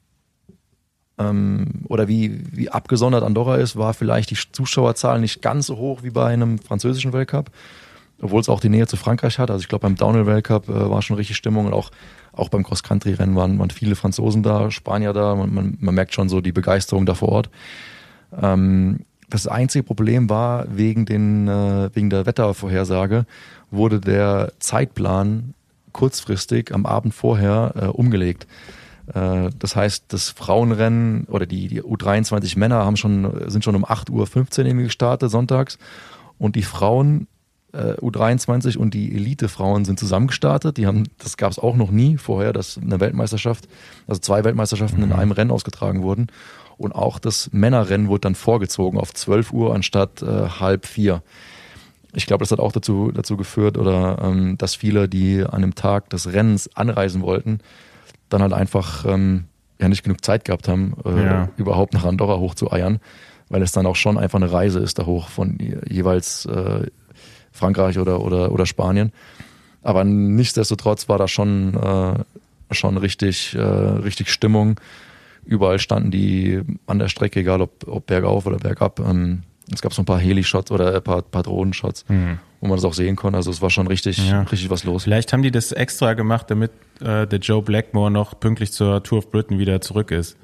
ähm, oder wie, wie abgesondert Andorra ist, war vielleicht die Zuschauerzahl nicht ganz so hoch wie bei einem französischen Weltcup. obwohl es auch die Nähe zu Frankreich hat. Also ich glaube, beim Downhill-Weltcup äh, war schon richtig Stimmung und auch, auch beim Cross-Country-Rennen waren, waren viele Franzosen da, Spanier da. Man, man, man merkt schon so die Begeisterung da vor Ort. Ähm, das einzige Problem war, wegen, den, äh, wegen der Wettervorhersage wurde der Zeitplan kurzfristig am Abend vorher äh, umgelegt. Äh, das heißt, das Frauenrennen oder die, die U dreiundzwanzig Männer haben schon, sind schon um acht Uhr fünfzehn irgendwie gestartet sonntags und die Frauen äh, U dreiundzwanzig und die Elite-Frauen sind zusammen gestartet. Die haben, das gab es auch noch nie vorher, dass eine Weltmeisterschaft, also zwei Weltmeisterschaften mhm. in einem Rennen ausgetragen wurden. Und auch das Männerrennen wurde dann vorgezogen auf zwölf Uhr anstatt äh, halb vier. Ich glaube, das hat auch dazu, dazu geführt, oder ähm, dass viele, die an dem Tag des Rennens anreisen wollten, dann halt einfach ähm, ja nicht genug Zeit gehabt haben, äh, ja. überhaupt nach Andorra hoch zu eiern, weil es dann auch schon einfach eine Reise ist da hoch von jeweils äh, Frankreich oder, oder, oder Spanien. Aber nichtsdestotrotz war da schon, äh, schon richtig, äh, richtig Stimmung. Überall standen die an der Strecke, egal ob, ob bergauf oder bergab. Ähm, es gab so ein paar Heli-Shots oder ein paar, paar Drohnen-Shots, mhm. wo man das auch sehen konnte. Also es war schon richtig, ja. richtig was los. Vielleicht haben die das extra gemacht, damit äh, der Joe Blackmore noch pünktlich zur Tour of Britain wieder zurück ist.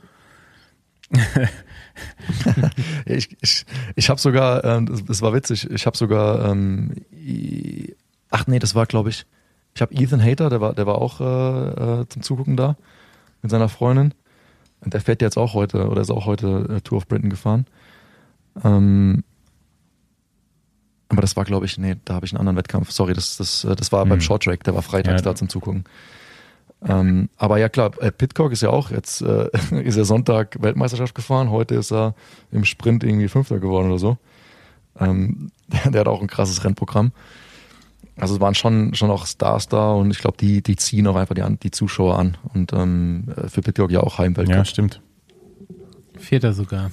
ich ich, ich habe sogar, ähm, das, das war witzig, ich habe sogar, ähm, ach nee, das war glaube ich, ich habe Ethan Hayter, der war, der war auch äh, äh, zum Zugucken da mit seiner Freundin. Und der fährt jetzt auch heute, oder ist auch heute äh, Tour of Britain gefahren. Ähm, aber das war, glaube ich, nee, da habe ich einen anderen Wettkampf. Sorry, das, das, das war mhm. beim Short Track, der war freitags ja. da zum Zugucken. Ähm, aber ja klar, äh, Pidcock ist ja auch jetzt, äh, ist er Sonntag Weltmeisterschaft gefahren, heute ist er im Sprint irgendwie Fünfter geworden oder so. Ähm, der, der hat auch ein krasses Rennprogramm. Also es waren schon, schon auch Stars da und ich glaube, die, die ziehen auch einfach die, die Zuschauer an. Und ähm, für Pidcock ja auch Heimweltcup. Ja, stimmt. Vierter sogar.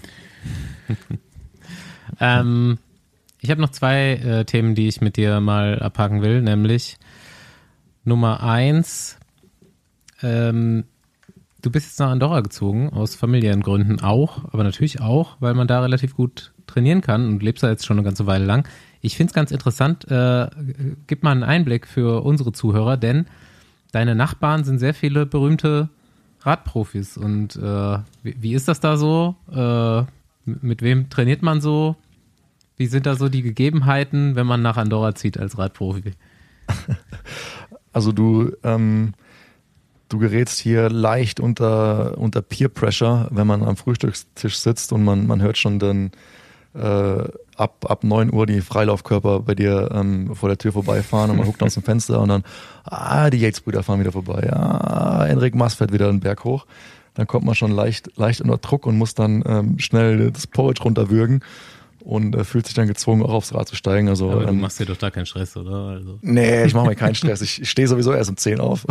ähm, ich habe noch zwei äh, Themen, die ich mit dir mal abhaken will, nämlich Nummer eins, ähm, du bist jetzt nach Andorra gezogen, aus familiären Gründen auch, aber natürlich auch, weil man da relativ gut trainieren kann und lebst da jetzt schon eine ganze Weile lang. Ich finde es ganz interessant, äh, gib mal einen Einblick für unsere Zuhörer, denn deine Nachbarn sind sehr viele berühmte Radprofis und äh, wie, wie ist das da so? Äh, mit wem trainiert man so? Wie sind da so die Gegebenheiten, wenn man nach Andorra zieht als Radprofi? Also du, ähm, du gerätst hier leicht unter, unter Peer Pressure, wenn man am Frühstückstisch sitzt und man, man hört schon dann äh, ab, ab neun Uhr die Freilaufkörper bei dir ähm, vor der Tür vorbeifahren und man guckt aus dem Fenster und dann, ah, die Yates-Brüder fahren wieder vorbei, ah, Enric Mas fährt wieder einen Berg hoch. Dann kommt man schon leicht, leicht unter Druck und muss dann ähm, schnell das Porridge runterwürgen und äh, fühlt sich dann gezwungen, auch aufs Rad zu steigen. Also, aber du ähm, machst dir doch da keinen Stress, oder? Also. Nee, ich mache mir keinen Stress. Ich, ich stehe sowieso erst um zehn auf.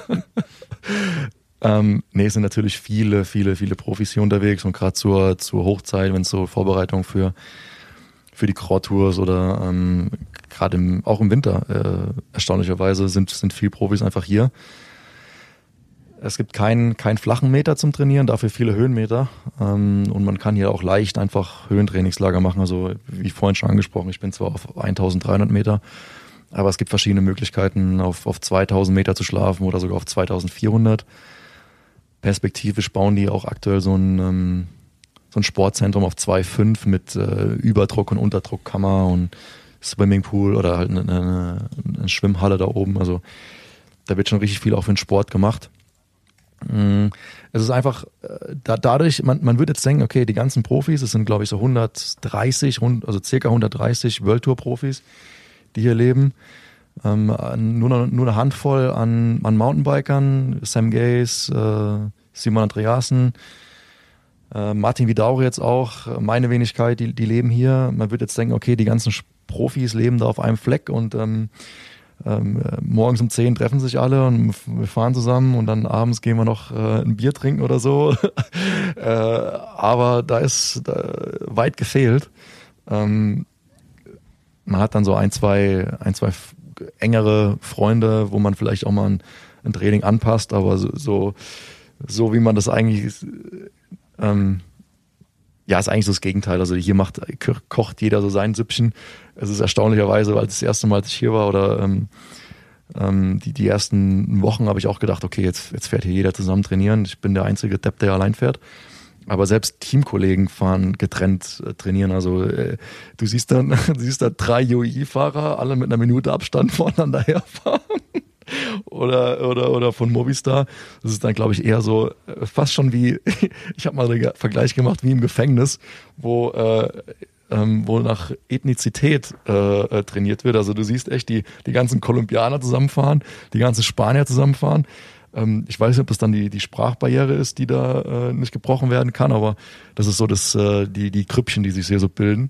ähm, nee, es sind natürlich viele, viele, viele Profis hier unterwegs und gerade zur, zur Hochzeit, wenn es so Vorbereitung für, für die Core-Tours oder ähm, gerade im, auch im Winter äh, erstaunlicherweise sind, sind viele Profis einfach hier. Es gibt keinen keinen flachen Meter zum Trainieren, dafür viele Höhenmeter. Ähm, und man kann hier auch leicht einfach Höhentrainingslager machen. Also wie vorhin schon angesprochen, ich bin zwar auf eintausenddreihundert Meter, aber es gibt verschiedene Möglichkeiten, auf, auf zweitausend Meter zu schlafen oder sogar auf zweitausendvierhundert. Perspektivisch bauen die auch aktuell so ein, ähm, so ein Sportzentrum auf zwei Komma fünf mit äh, Überdruck- und Unterdruckkammer und Swimmingpool oder halt eine, eine, eine Schwimmhalle da oben. Also da wird schon richtig viel auch für den Sport gemacht. Es ist einfach da, dadurch, man, man würde jetzt denken, okay, die ganzen Profis, es sind glaube ich so hundertdreißig, also circa hundertdreißig World Tour Profis, die hier leben. Ähm, nur, nur eine Handvoll an, an Mountainbikern, Sam Gaze, äh, Simon Andreasen, äh, Martin Vidauri jetzt auch, meine Wenigkeit, die, die leben hier. Man würde jetzt denken, okay, die ganzen Profis leben da auf einem Fleck und ähm, Ähm, morgens um zehn treffen sich alle und wir fahren zusammen und dann abends gehen wir noch äh, ein Bier trinken oder so. äh, aber da ist da, weit gefehlt. Ähm, man hat dann so ein, zwei, ein, zwei engere Freunde, wo man vielleicht auch mal ein, ein Training anpasst, aber so, so, so wie man das eigentlich ähm, ja, ist eigentlich so das Gegenteil. Also hier macht, kocht jeder so sein Süppchen. Es ist erstaunlicherweise, weil das erste Mal, als ich hier war oder ähm, ähm, die, die ersten Wochen habe ich auch gedacht, okay, jetzt, jetzt fährt hier jeder zusammen trainieren. Ich bin der einzige Depp, der allein fährt. Aber selbst Teamkollegen fahren getrennt äh, trainieren. Also äh, du siehst dann, du siehst da drei U A E-Fahrer, alle mit einer Minute Abstand voneinander herfahren. Oder, oder, oder von Movistar. Das ist dann, glaube ich, eher so äh, fast schon wie, ich habe mal einen Vergleich gemacht, wie im Gefängnis, wo, äh, ähm, wo nach Ethnizität äh, äh, trainiert wird. Also du siehst echt die, die ganzen Kolumbianer zusammenfahren, die ganzen Spanier zusammenfahren. Ich weiß nicht, ob das dann die, die Sprachbarriere ist, die da äh, nicht gebrochen werden kann, aber das ist so das, äh, die, die Krüppchen, die sich hier so bilden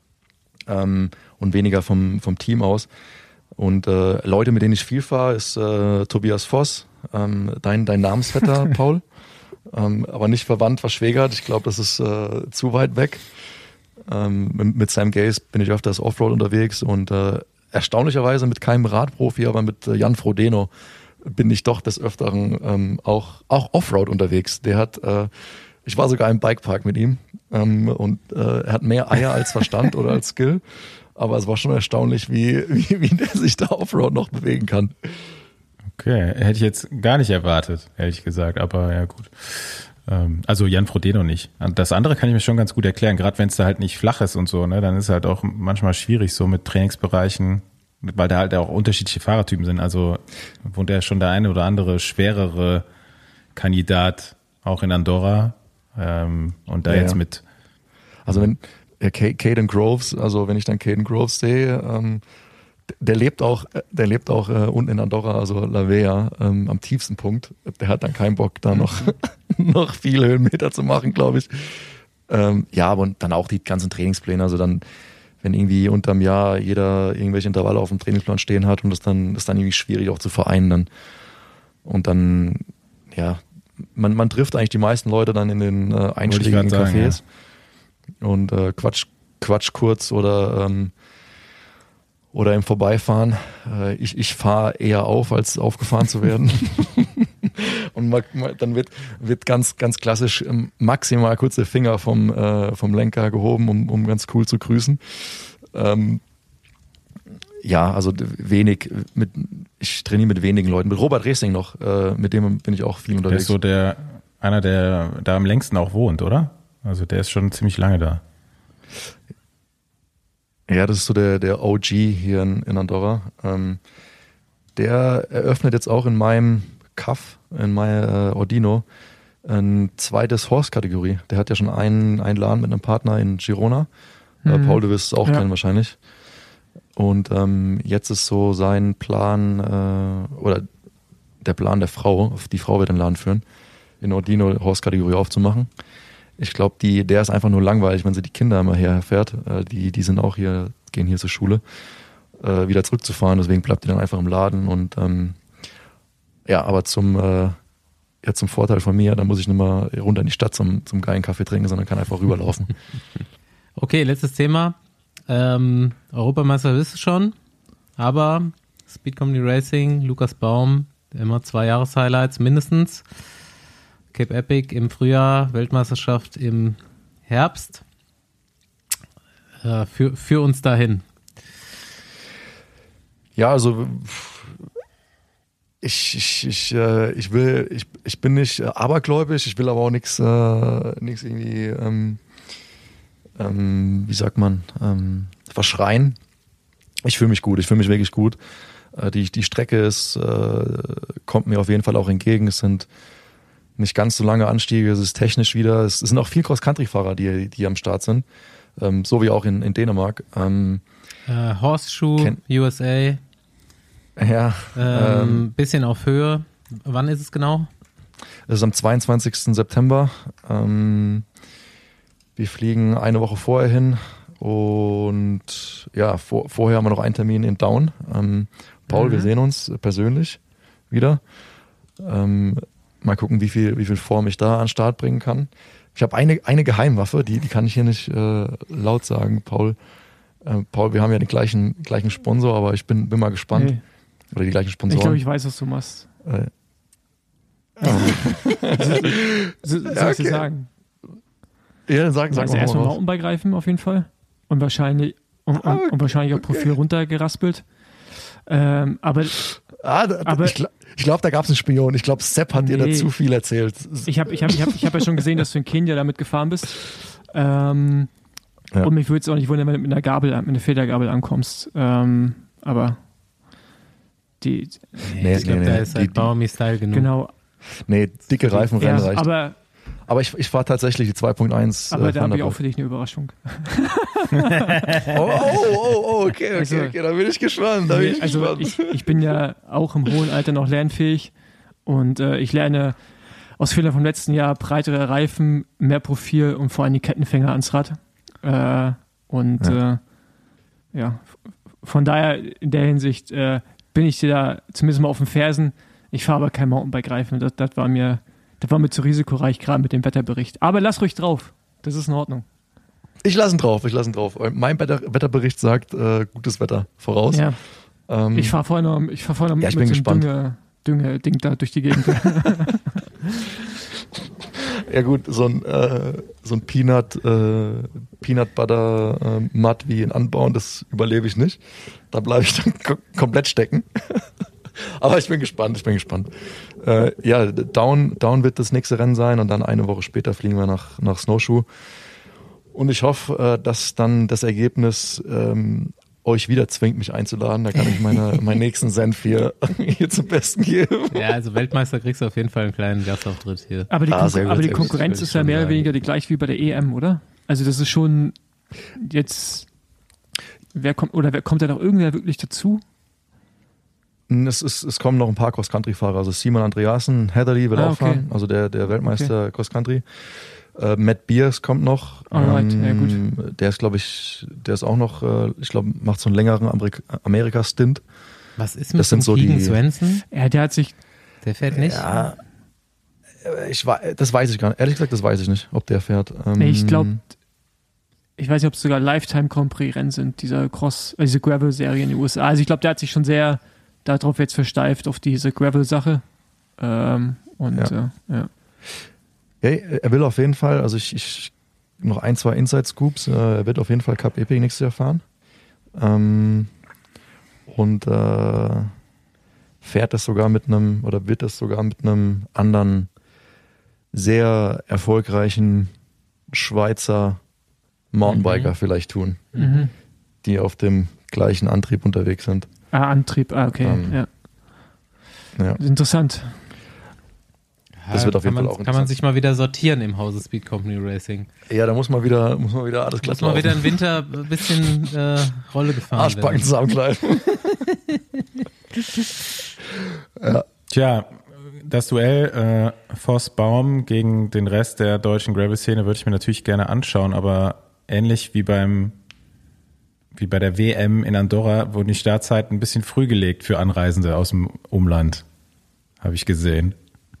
ähm, und weniger vom, vom Team aus. Und äh, Leute, mit denen ich viel fahre, ist äh, Tobias Voss, ähm, dein, dein Namensvetter, Paul, ähm, aber nicht verwandt, verschwägert. Ich glaube, das ist äh, zu weit weg. Ähm, mit, mit Sam Gaze bin ich öfters Offroad unterwegs und äh, erstaunlicherweise mit keinem Radprofi, aber mit äh, Jan Frodeno bin ich doch des Öfteren ähm, auch, auch Offroad unterwegs. Der hat, äh, ich war sogar im Bikepark mit ihm ähm, und äh, er hat mehr Eier als Verstand oder als Skill, aber es war schon erstaunlich, wie, wie, wie der sich da Offroad noch bewegen kann. Okay, hätte ich jetzt gar nicht erwartet, ehrlich gesagt, aber ja gut. Ähm, also Jan Frodeno nicht. Das andere kann ich mir schon ganz gut erklären, gerade wenn es da halt nicht flach ist und so, ne, dann ist es halt auch manchmal schwierig so mit Trainingsbereichen, weil da halt auch unterschiedliche Fahrertypen sind. Also wohnt ja schon der eine oder andere schwerere Kandidat auch in Andorra ähm, und da ja, jetzt ja. mit. Also wenn ja, Caden Groves, also wenn ich dann Caden Groves sehe, ähm, der lebt auch, der lebt auch äh, unten in Andorra, also La Vella, ähm, am tiefsten Punkt. Der hat dann keinen Bock, da noch noch viele Höhenmeter zu machen, glaube ich. Ähm, ja, aber und dann auch die ganzen Trainingspläne, also dann wenn irgendwie unterm Jahr jeder irgendwelche Intervalle auf dem Trainingsplan stehen hat und das dann ist dann irgendwie schwierig auch zu vereinen dann. Und dann, ja, man, man trifft eigentlich die meisten Leute dann in den äh, einschlägigen Cafés ja. und äh, quatsch, quatsch kurz oder ähm, oder im Vorbeifahren. Äh, ich ich fahre eher auf, als aufgefahren zu werden. Und man, man, dann wird, wird ganz, ganz klassisch maximal kurz der Finger vom, äh, vom Lenker gehoben, um, um ganz cool zu grüßen. Ähm, ja, also wenig, mit, ich trainiere mit wenigen Leuten. Mit Robert Resing noch, äh, mit dem bin ich auch viel unterwegs. Der ist so der, einer, der da am längsten auch wohnt, oder? Also der ist schon ziemlich lange da. Ja, das ist so der, der O G hier in, in Andorra. Ähm, der eröffnet jetzt auch in meinem Kaff, in meinem äh, Ordino, ein zweites Horse-Kategorie. Der hat ja schon einen, einen Laden mit einem Partner in Girona. Mhm. Äh, Paul, du wirst es auch ja. kennen wahrscheinlich. Und ähm, jetzt ist so sein Plan, äh, oder der Plan der Frau, die Frau wird den Laden führen, in Ordino Horse-Kategorie aufzumachen. Ich glaube, die, der ist einfach nur langweilig, wenn sie die Kinder immer herfährt. Äh, die, die sind auch hier, gehen hier zur Schule, äh, wieder zurückzufahren. Deswegen bleibt die dann einfach im Laden. Und ähm, ja, aber zum, äh, ja, zum Vorteil von mir, da muss ich nicht mal runter in die Stadt zum, zum geilen Kaffee trinken, sondern kann einfach rüberlaufen. Okay, letztes Thema. Ähm, Europameister bist du schon, aber Speed Company Racing, Lukas Baum, immer zwei Jahres-Highlights mindestens. Cape Epic im Frühjahr, Weltmeisterschaft im Herbst. Äh, für, für uns dahin. Ja, also ich, ich, ich, äh, ich will, ich, ich bin nicht äh, abergläubisch, ich will aber auch nichts äh, nichts irgendwie, ähm, ähm, wie sagt man, ähm, verschreien. Ich fühle mich gut, ich fühle mich wirklich gut. Äh, die, die Strecke ist, äh, kommt mir auf jeden Fall auch entgegen. Es sind nicht ganz so lange Anstiege, es ist technisch wieder. Es, es sind auch viele Cross-Country-Fahrer, die, die am Start sind, ähm, so wie auch in, in Dänemark. Ähm, äh, Horseshoe, Ken- U S A. Ja. Ähm, ähm, bisschen auf Höhe. Wann ist es genau? Es ist am zweiundzwanzigsten September. Ähm, wir fliegen eine Woche vorher hin und ja, vor, vorher haben wir noch einen Termin in Down. Ähm, Paul, mhm. wir sehen uns persönlich wieder. Ähm, mal gucken, wie viel, wie viel Form ich da an den Start bringen kann. Ich habe eine, eine Geheimwaffe, die, die kann ich hier nicht äh, laut sagen, Paul. Äh, Paul, wir haben ja den gleichen, gleichen Sponsor, aber ich bin, bin mal gespannt. Hey. Oder die gleichen Sponsoren. Ich glaube, ich weiß, was du machst. Äh. so, so, soll ich Ja, okay. dir sagen? Ja, sag, sag also mal erstmal was. Mountainbike-Reifen auf jeden Fall. Und wahrscheinlich, und, und, und wahrscheinlich auch Profil runtergeraspelt. Ähm, aber Ah, da, Aber- ich glaube, glaub, da gab es einen Spion. Ich glaube, Sepp hat dir da Nee. zu viel erzählt. ich habe ich hab, ich hab, ich hab ja schon gesehen, dass du in Kenia damit gefahren bist. Ähm, Ja. Und mich würde es auch nicht wundern, wenn du mit einer Gabel, mit einer Federgabel ankommst. Ähm, aber die, Nee, ich glaube, nee, da nee. ist Die- halt die- Baumi-Style genug. genau. Nee, dicke Reifen Ja, rein reicht. Aber, aber ich, ich fahre tatsächlich die zwei Punkt eins. aber äh, da habe ich auch Thunderbird. für dich eine Überraschung. Oh, oh, oh, oh, okay, okay, Also- okay, da bin ich gespannt. Da bin ich Also gespannt. ich, ich bin ja auch im hohen Alter noch lernfähig und äh, ich lerne aus Fehlern vom letzten Jahr breitere Reifen, mehr Profil und vor allem die Kettenfänger ans Rad. Äh, und ja. Äh, ja, von daher in der Hinsicht äh, bin ich dir da zumindest mal auf den Fersen. Ich fahre aber kein Mountainbike-Reifen. Das, das war mir, das war mir zu risikoreich, gerade mit dem Wetterbericht. Aber lass ruhig drauf. Das ist in Ordnung. Ich lasse ihn drauf, ich lasse ihn drauf. Mein Wetter, Wetterbericht sagt äh, gutes Wetter voraus. Ja. Ähm, Ich fahre vorher noch, ich fahr vorher noch Ja, ich mit bin so einem gespannt. Dünge, Dünge-Ding da durch die Gegend. Ja gut, so ein, äh, so ein Peanut, äh, Peanut Butter äh, Matt wie in Anbauen, das überlebe ich nicht. Da bleibe ich dann ko- komplett stecken. Aber ich bin gespannt, ich bin gespannt. Äh, ja, Down, Down wird das nächste Rennen sein und dann eine Woche später fliegen wir nach, nach Snowshoe. Und ich hoffe, äh, dass dann das Ergebnis ähm, euch wieder zwingt, mich einzuladen. Da kann ich meine, meinen nächsten Senf hier, hier zum Besten geben. Ja, also Weltmeister kriegst du auf jeden Fall einen kleinen Gastauftritt hier. Aber die, Ah, Kon sehr gut, aber die sehr gut. Konkurrenz Würde ich ist ja schon mehr oder sagen. weniger die gleich wie bei der E M, oder? Also das ist schon jetzt, wer kommt, oder wer kommt da noch irgendwer wirklich dazu? Es, ist, es kommen noch ein paar Cross-Country-Fahrer. Also Simon Andreasen, Heatherly will Ah, auch okay. fahren, also der, der Weltmeister Cross-Country. Äh, Matt Beers kommt noch. Alright, ja, gut. Der ist, glaube ich, der ist auch noch, äh, ich glaube, macht so einen längeren Amerik- Amerika-Stint. Was ist mit Das sind so Keegan die- Swenson? Ja, der hat sich, Der fährt nicht? Ja, äh, ich, wei- das weiß ich gar nicht. Ehrlich gesagt, das weiß ich nicht, ob der fährt. Ähm, nee, ich glaube, ich weiß nicht, ob es sogar Lifetime Grand Prix Rennen sind, dieser Cross, äh, diese Gravel-Serie in den U S A. Also ich glaube, der hat sich schon sehr darauf jetzt versteift, auf diese Gravel-Sache. Ähm, und Ja. Äh, ja. Ja, er will auf jeden Fall, also ich, ich noch ein, zwei Inside-Scoops, äh, er wird auf jeden Fall Cup Epic nächstes Jahr fahren. Ähm, und äh, fährt das sogar mit einem, oder wird das sogar mit einem anderen sehr erfolgreichen Schweizer Mountainbiker Mhm. vielleicht tun, Mhm. die auf dem gleichen Antrieb unterwegs sind. Ah, Antrieb, ah, okay. Ähm, ja. Ja. Interessant. Das wird auf jeden kann Fall man, auch Kann man interessant. sich mal wieder sortieren im Hause Speed Company Racing. Ja, da muss man wieder, muss man wieder alles glatt Muss mal laufen. wieder im Winter ein bisschen äh, Rolle gefahren Arschbacken werden. zusammenkleiden. ja. Tja, das Duell äh, Voss Baum gegen den Rest der deutschen Gravel-Szene würde ich mir natürlich gerne anschauen, aber ähnlich wie beim wie bei der W M in Andorra wurden die Startzeiten ein bisschen früh gelegt für Anreisende aus dem Umland, habe ich gesehen.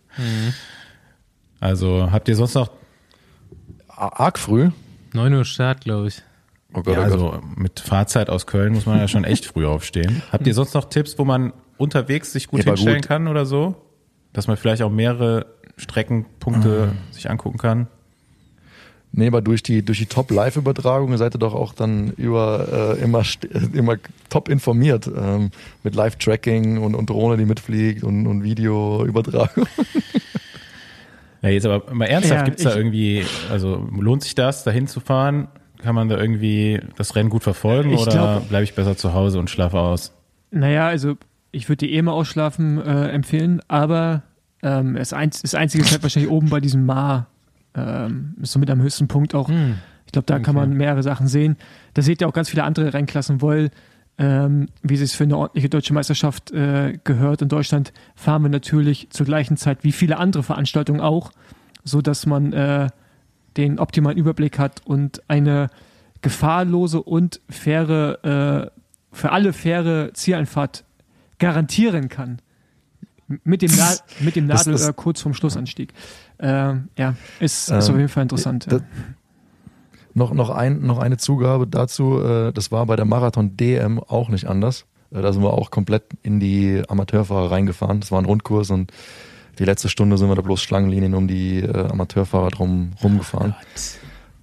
Also habt ihr sonst noch, Arg früh. neun Uhr Start, glaube ich. Oh Gott, ja, oh Gott. also mit Fahrzeit aus Köln muss man ja schon echt früh aufstehen. Habt ihr sonst noch Tipps, wo man unterwegs sich gut Ja, aber hinstellen gut. kann oder so? Dass man vielleicht auch mehrere Streckenpunkte sich angucken kann? Nee, aber durch die, durch die Top-Live-Übertragung seid ihr doch auch dann über äh, immer, st- immer top informiert. Ähm, mit Live-Tracking und, und Drohne, die mitfliegt und, und Videoübertragung. Ja, jetzt aber mal ernsthaft, Ja, gibt's da ich- irgendwie, also lohnt sich das, da hinzufahren? Kann man da irgendwie das Rennen gut verfolgen Ich oder glaub- bleibe ich besser zu Hause und schlafe aus? Naja, also ich würde die eh mal ausschlafen äh, empfehlen, aber ähm, das, Einz das Einzige ist halt wahrscheinlich oben bei diesem Mar, ähm, ist so mit am höchsten Punkt auch. Hm. Ich glaube, da kann man mehrere Sachen sehen. Da seht ihr auch ganz viele andere Rennklassen, weil, ähm, wie es für eine ordentliche deutsche Meisterschaft äh, gehört in Deutschland, fahren wir natürlich zur gleichen Zeit wie viele andere Veranstaltungen auch, so dass man äh, den optimalen Überblick hat und eine gefahrlose und faire, äh, für alle faire Zieleinfahrt garantieren kann. Mit dem, Na mit dem Das- Nadel das- äh, kurz vorm Schlussanstieg. Ähm, ja, ist, ist Ähm, auf jeden Fall interessant. das- ja. noch, noch, ein, noch eine Zugabe dazu, äh, das war bei der Marathon D M auch nicht anders. Äh, da sind wir auch komplett in die Amateurfahrer reingefahren. Das war ein Rundkurs und die letzte Stunde sind wir da bloß Schlangenlinien um die äh, Amateurfahrer drum rumgefahren.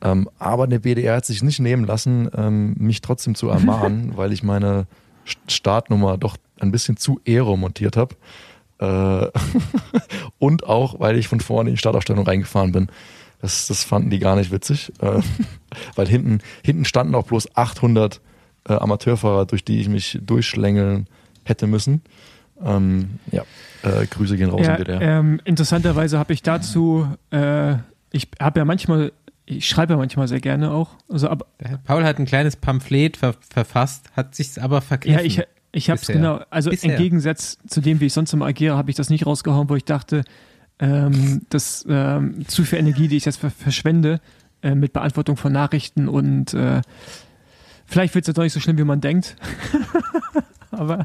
Ähm, aber der B D R hat sich nicht nehmen lassen, ähm, mich trotzdem zu ermahnen, weil ich meine Startnummer doch ein bisschen zu aero montiert habe. Äh, und auch, weil ich von vorne in die Startaufstellung reingefahren bin. Das, das fanden die gar nicht witzig. Äh, weil hinten, hinten standen auch bloß achthundert äh, Amateurfahrer, durch die ich mich durchschlängeln hätte müssen. Ähm, ja, äh, Grüße gehen raus ja, in B D R. Ähm, interessanterweise habe ich dazu, äh, ich habe ja manchmal, ich schreibe ja manchmal sehr gerne auch. Also, aber, Paul hat ein kleines Pamphlet ver- verfasst, hat sich's aber verkniffen. Ja, ich, ich habe es genau, also Bisher. Im Gegensatz zu dem, wie ich sonst immer agiere, habe ich das nicht rausgehauen, wo ich dachte, ähm, dass ähm, zu viel Energie, die ich jetzt ver- verschwende, äh, mit Beantwortung von Nachrichten und äh, vielleicht wird es jetzt doch nicht so schlimm, wie man denkt. Aber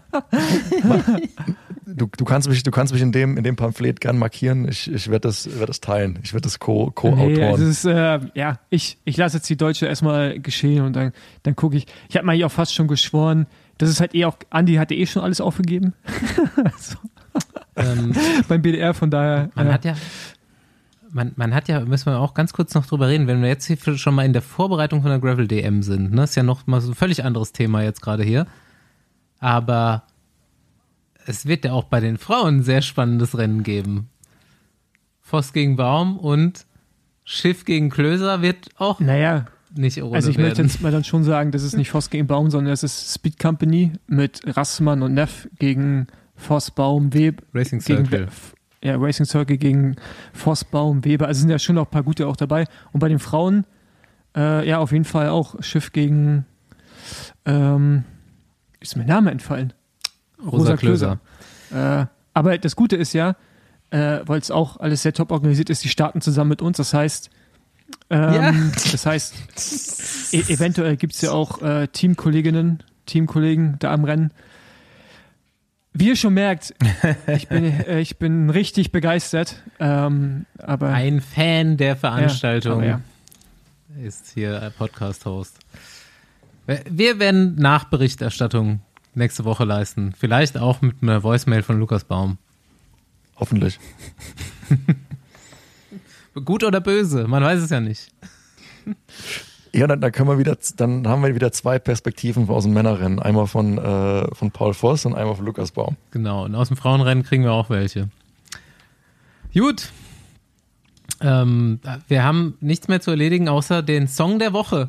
du, du kannst mich, du kannst mich in dem, in dem Pamphlet gern markieren. Ich, ich werde das, werd das teilen. Ich werde das co- co-autoren. Nee, also es ist, äh, ja, ich, ich lasse jetzt die Deutsche erstmal geschehen und dann, dann gucke ich. Ich habe mir auch fast schon geschworen, das ist halt eh auch, Andi hatte eh schon alles aufgegeben. also, ähm, beim B D R, von daher. Man äh, hat ja, man, man hat ja, müssen wir auch ganz kurz noch drüber reden, wenn wir jetzt hier schon mal in der Vorbereitung von der Gravel-D M sind, ne, ist ja noch mal so ein völlig anderes Thema jetzt gerade hier. Aber es wird ja auch bei den Frauen ein sehr spannendes Rennen geben. Voss gegen Baum und Schiff gegen Klöser wird auch naja, nicht ohne also ich werden. möchte jetzt mal dann schon sagen, das ist nicht Voss gegen Baum, sondern das ist Speed Company mit Rassmann und Neff gegen Voss, Baum, Weber. Racing Circle. Ja, Racing Circle gegen Voss, Baum, Weber. Also sind ja schon auch ein paar gute auch dabei. Und bei den Frauen, äh, ja, auf jeden Fall auch Schiff gegen, ähm, ist mir der Name entfallen? Rosa, Rosa Klöser. Klöser. Äh, aber das Gute ist ja, äh, weil es auch alles sehr top organisiert ist, die starten zusammen mit uns. Das heißt, ähm, Ja. das heißt, e- eventuell gibt es ja auch äh, Teamkolleginnen, Teamkollegen da am Rennen. Wie ihr schon merkt, ich bin, äh, ich bin richtig begeistert. Ähm, aber Ein Fan der Veranstaltung Ja, aber ist hier Podcast-Host. Wir werden Nachberichterstattung nächste Woche leisten. Vielleicht auch mit einer Voicemail von Lukas Baum. Hoffentlich. Gut oder böse, man weiß es ja nicht. Ja, dann, dann können wir wieder, dann haben wir wieder zwei Perspektiven aus dem Männerrennen. Einmal von, äh, von Paul Voss und einmal von Lukas Baum. Genau, und aus dem Frauenrennen kriegen wir auch welche. Gut. Ähm, wir haben nichts mehr zu erledigen, außer den Song der Woche.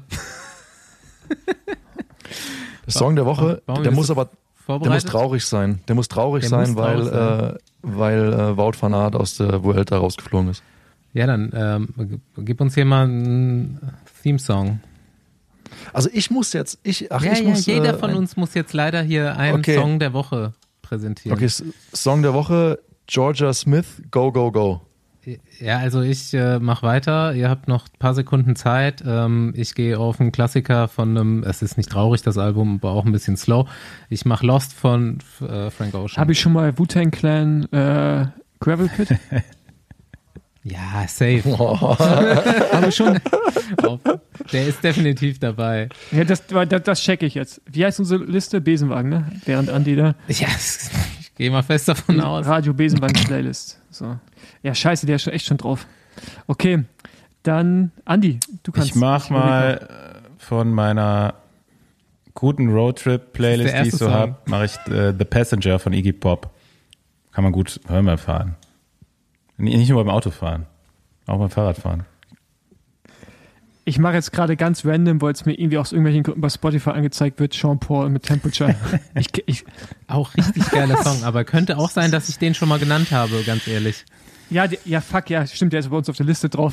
Der Song der Woche, Warum der bist muss du aber, der muss vorbereitet? traurig sein. Der muss traurig Der sein, muss weil, traurig sein. Äh, weil äh, Wout van Aert aus der Vuelta rausgeflogen ist. Ja, dann ähm, gib uns hier mal einen Theme-Song. Also ich muss jetzt, ich, ach, Ja, ich ja, muss. jeder äh, von ein, uns muss jetzt leider hier einen Okay. Song der Woche präsentieren. Okay, S- Song der Woche, Georgia Smith, Go, Go, Go. Ja, also ich äh, mache weiter. Ihr habt noch ein paar Sekunden Zeit. Ähm, ich gehe auf einen Klassiker von einem, es ist nicht traurig, das Album, aber auch ein bisschen slow. Ich mache Lost von äh, Frank Ocean. habe ich schon mal Wu-Tang Clan äh, Gravel Pit? Ja, safe. Aber schon. Der ist definitiv dabei. Ja, das, das, das checke ich jetzt. Wie heißt unsere Liste? Besenwagen, ne? Während Andi da. Ja, ich gehe mal fest davon aus. Radio Besenwagen Playlist. So. Ja, scheiße, der ist schon echt schon drauf. Okay, dann Andi, du kannst. Ich mach mal äh, von meiner guten Roadtrip-Playlist, der die ich erste so Song. habe, mache ich äh, The Passenger von Iggy Pop. Kann man gut hören beim Fahren. Nicht nur beim Autofahren, auch beim Fahrradfahren. Ich mache jetzt gerade ganz random, weil es mir irgendwie aus irgendwelchen Gründen bei Spotify angezeigt wird, Sean Paul mit Temperature. ich, ich, Auch richtig geiler Song, aber könnte auch sein, dass ich den schon mal genannt habe, ganz ehrlich. ja, die, ja, fuck, ja, stimmt, der ist bei uns auf der Liste drauf.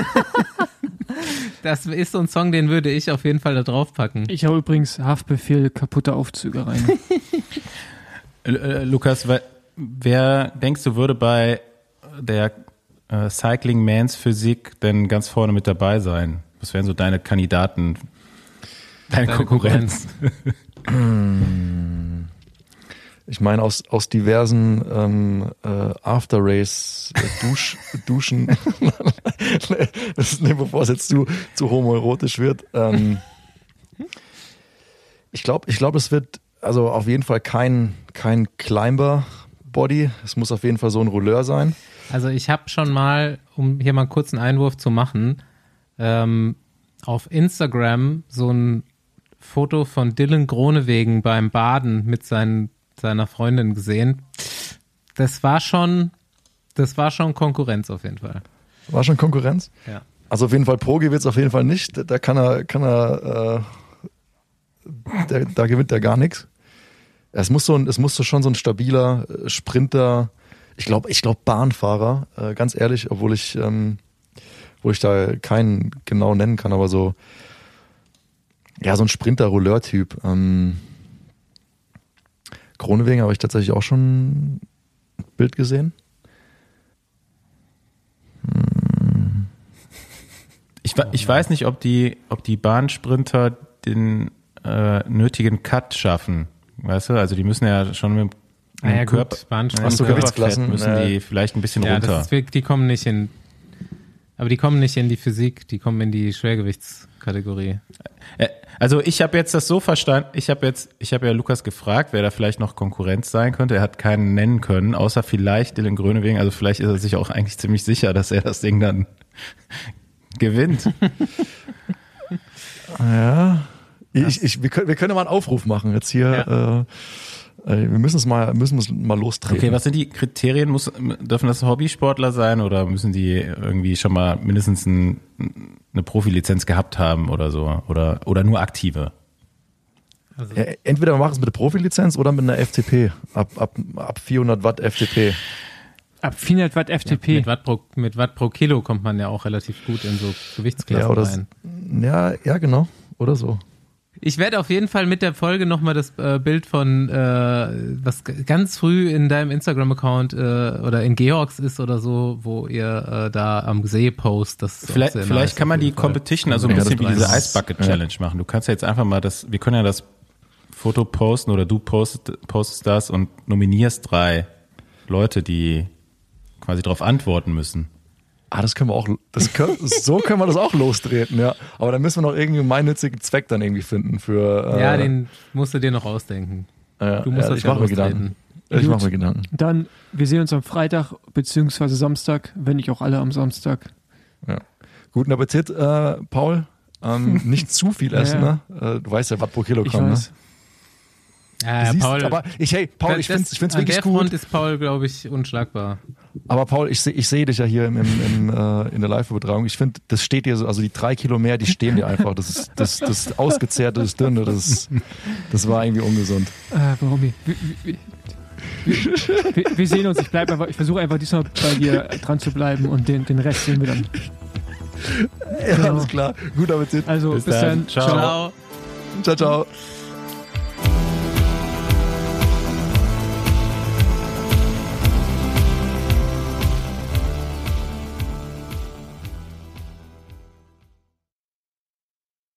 Das ist so ein Song, den würde ich auf jeden Fall da drauf packen. Ich habe übrigens Haftbefehl, kaputte Aufzüge rein. Äh, äh, Lukas, wer, wer denkst du würde bei der äh, Cycling Mans Physik denn ganz vorne mit dabei sein? Was wären so deine Kandidaten, deine, Deine Konkurrenz? Ich meine, aus, aus diversen ähm, äh, After-Race-Dusch, Duschen, das ist, nee, bevor es jetzt zu, zu homoerotisch wird. Ähm, ich glaube, ich glaub, es wird also auf jeden Fall kein, kein Climber-Body. Es muss auf jeden Fall so ein Rouleur sein. Also ich habe schon mal, um hier mal kurz einen Einwurf zu machen, ähm, auf Instagram so ein Foto von Dylan Groenewegen beim Baden mit seinen, seiner Freundin gesehen. Das war schon, das war schon Konkurrenz auf jeden Fall. War schon Konkurrenz? Ja. Also auf jeden Fall Progi wird es auf jeden Fall nicht. Da kann er, kann er, äh, der, da gewinnt er gar nichts. Es muss so ein, es muss so schon so ein stabiler Sprinter, ich glaube, ich glaube Bahnfahrer, äh, ganz ehrlich, obwohl ich, ähm, wo ich da keinen genau nennen kann, aber so, ja, so ein Sprinter-Rouleur-Typ. Ähm, Groenewegen habe ich tatsächlich auch schon ein Bild gesehen. Hm. Ich, ich weiß nicht, ob die, ob die Bahnsprinter den äh, nötigen Cut schaffen. Weißt du, also die müssen ja schon mit dem naja, Körper, Bahnsprinter, so, Gewichtsklassen, müssen äh, die vielleicht ein bisschen ja, runter. das ist wirklich, die kommen nicht in, aber die kommen nicht in die Physik, die kommen in die Schwergewichtskategorie. Also ich habe jetzt das so verstanden, ich habe jetzt, ich habe ja Lukas gefragt, wer da vielleicht noch Konkurrenz sein könnte. Er hat keinen nennen können, außer vielleicht Dylan Groenewegen. Also vielleicht ist er sich auch eigentlich ziemlich sicher, dass er das Ding dann gewinnt. Ja, ich, ich, wir, können, wir können mal einen Aufruf machen jetzt hier. Ja. Äh, wir müssen es mal, müssen es mal lostreten. Okay, was sind die Kriterien? Muss, dürfen das Hobbysportler sein oder müssen die irgendwie schon mal mindestens ein, eine Profilizenz gehabt haben oder so? Oder, oder nur Aktive? Also ja, entweder wir machen es mit der Profilizenz oder mit einer F T P. Ab, ab, ab vierhundert Watt F T P. Ab vierhundert Watt F T P. Ja, mit, Watt pro, mit Watt pro Kilo kommt man ja auch relativ gut in so Gewichtsklassen ja, oder rein. Ja, ja, genau. Oder so. Ich werde auf jeden Fall mit der Folge nochmal das äh, Bild von, äh, was g- ganz früh in deinem Instagram-Account äh, oder in Georgs ist oder so, wo ihr äh, da am See post. Das ist vielleicht vielleicht nice, kann man die Fall. Competition, also ein Ja, bisschen wie das diese ist- Ice Bucket Challenge ja. machen. Du kannst ja jetzt einfach mal das, wir können ja das Foto posten oder du post, postest das und nominierst drei Leute, die quasi darauf antworten müssen. Ah, das können wir auch, das können, so können wir das auch lostreten, ja. Aber dann müssen wir noch irgendwie einen gemeinnützigen Zweck dann irgendwie finden für. Äh, Ja, den musst du dir noch ausdenken. äh, Du musst ja, das ich ja mache mir Gedanken. lostreten. Ich Gut. mache mir Gedanken. Dann, wir sehen uns am Freitag beziehungsweise Samstag, wenn nicht auch alle am Samstag. Ja. Guten Appetit, äh, Paul. Ähm, nicht zu viel essen, Ja, ne? Äh, du weißt ja, Watt pro Kilogramm, Ich ne? weiß. Ja, ja, Siehst, Paul, aber ich, hey, Paul, ich das- finde es ich find's an wirklich der gut. Front ist Paul, glaube ich, unschlagbar. Aber Paul, ich sehe ich seh dich ja hier im, im, im, äh, in der Live-Übertragung. Ich finde, das steht dir so, also die drei Kilo mehr, die stehen dir einfach. Das ist das, das Ausgezehrte, das Dünne, das, das war irgendwie ungesund. Äh, warum? Wir, wir, wir, wir, wir sehen uns. Ich bleib einfach, ich versuche einfach diesmal bei dir dran zu bleiben und den, den Rest sehen wir dann. Ja, Genau. alles klar. Guten Appetit. Also bis, Bis dann. dann. Ciao. Ciao. Ciao, ciao.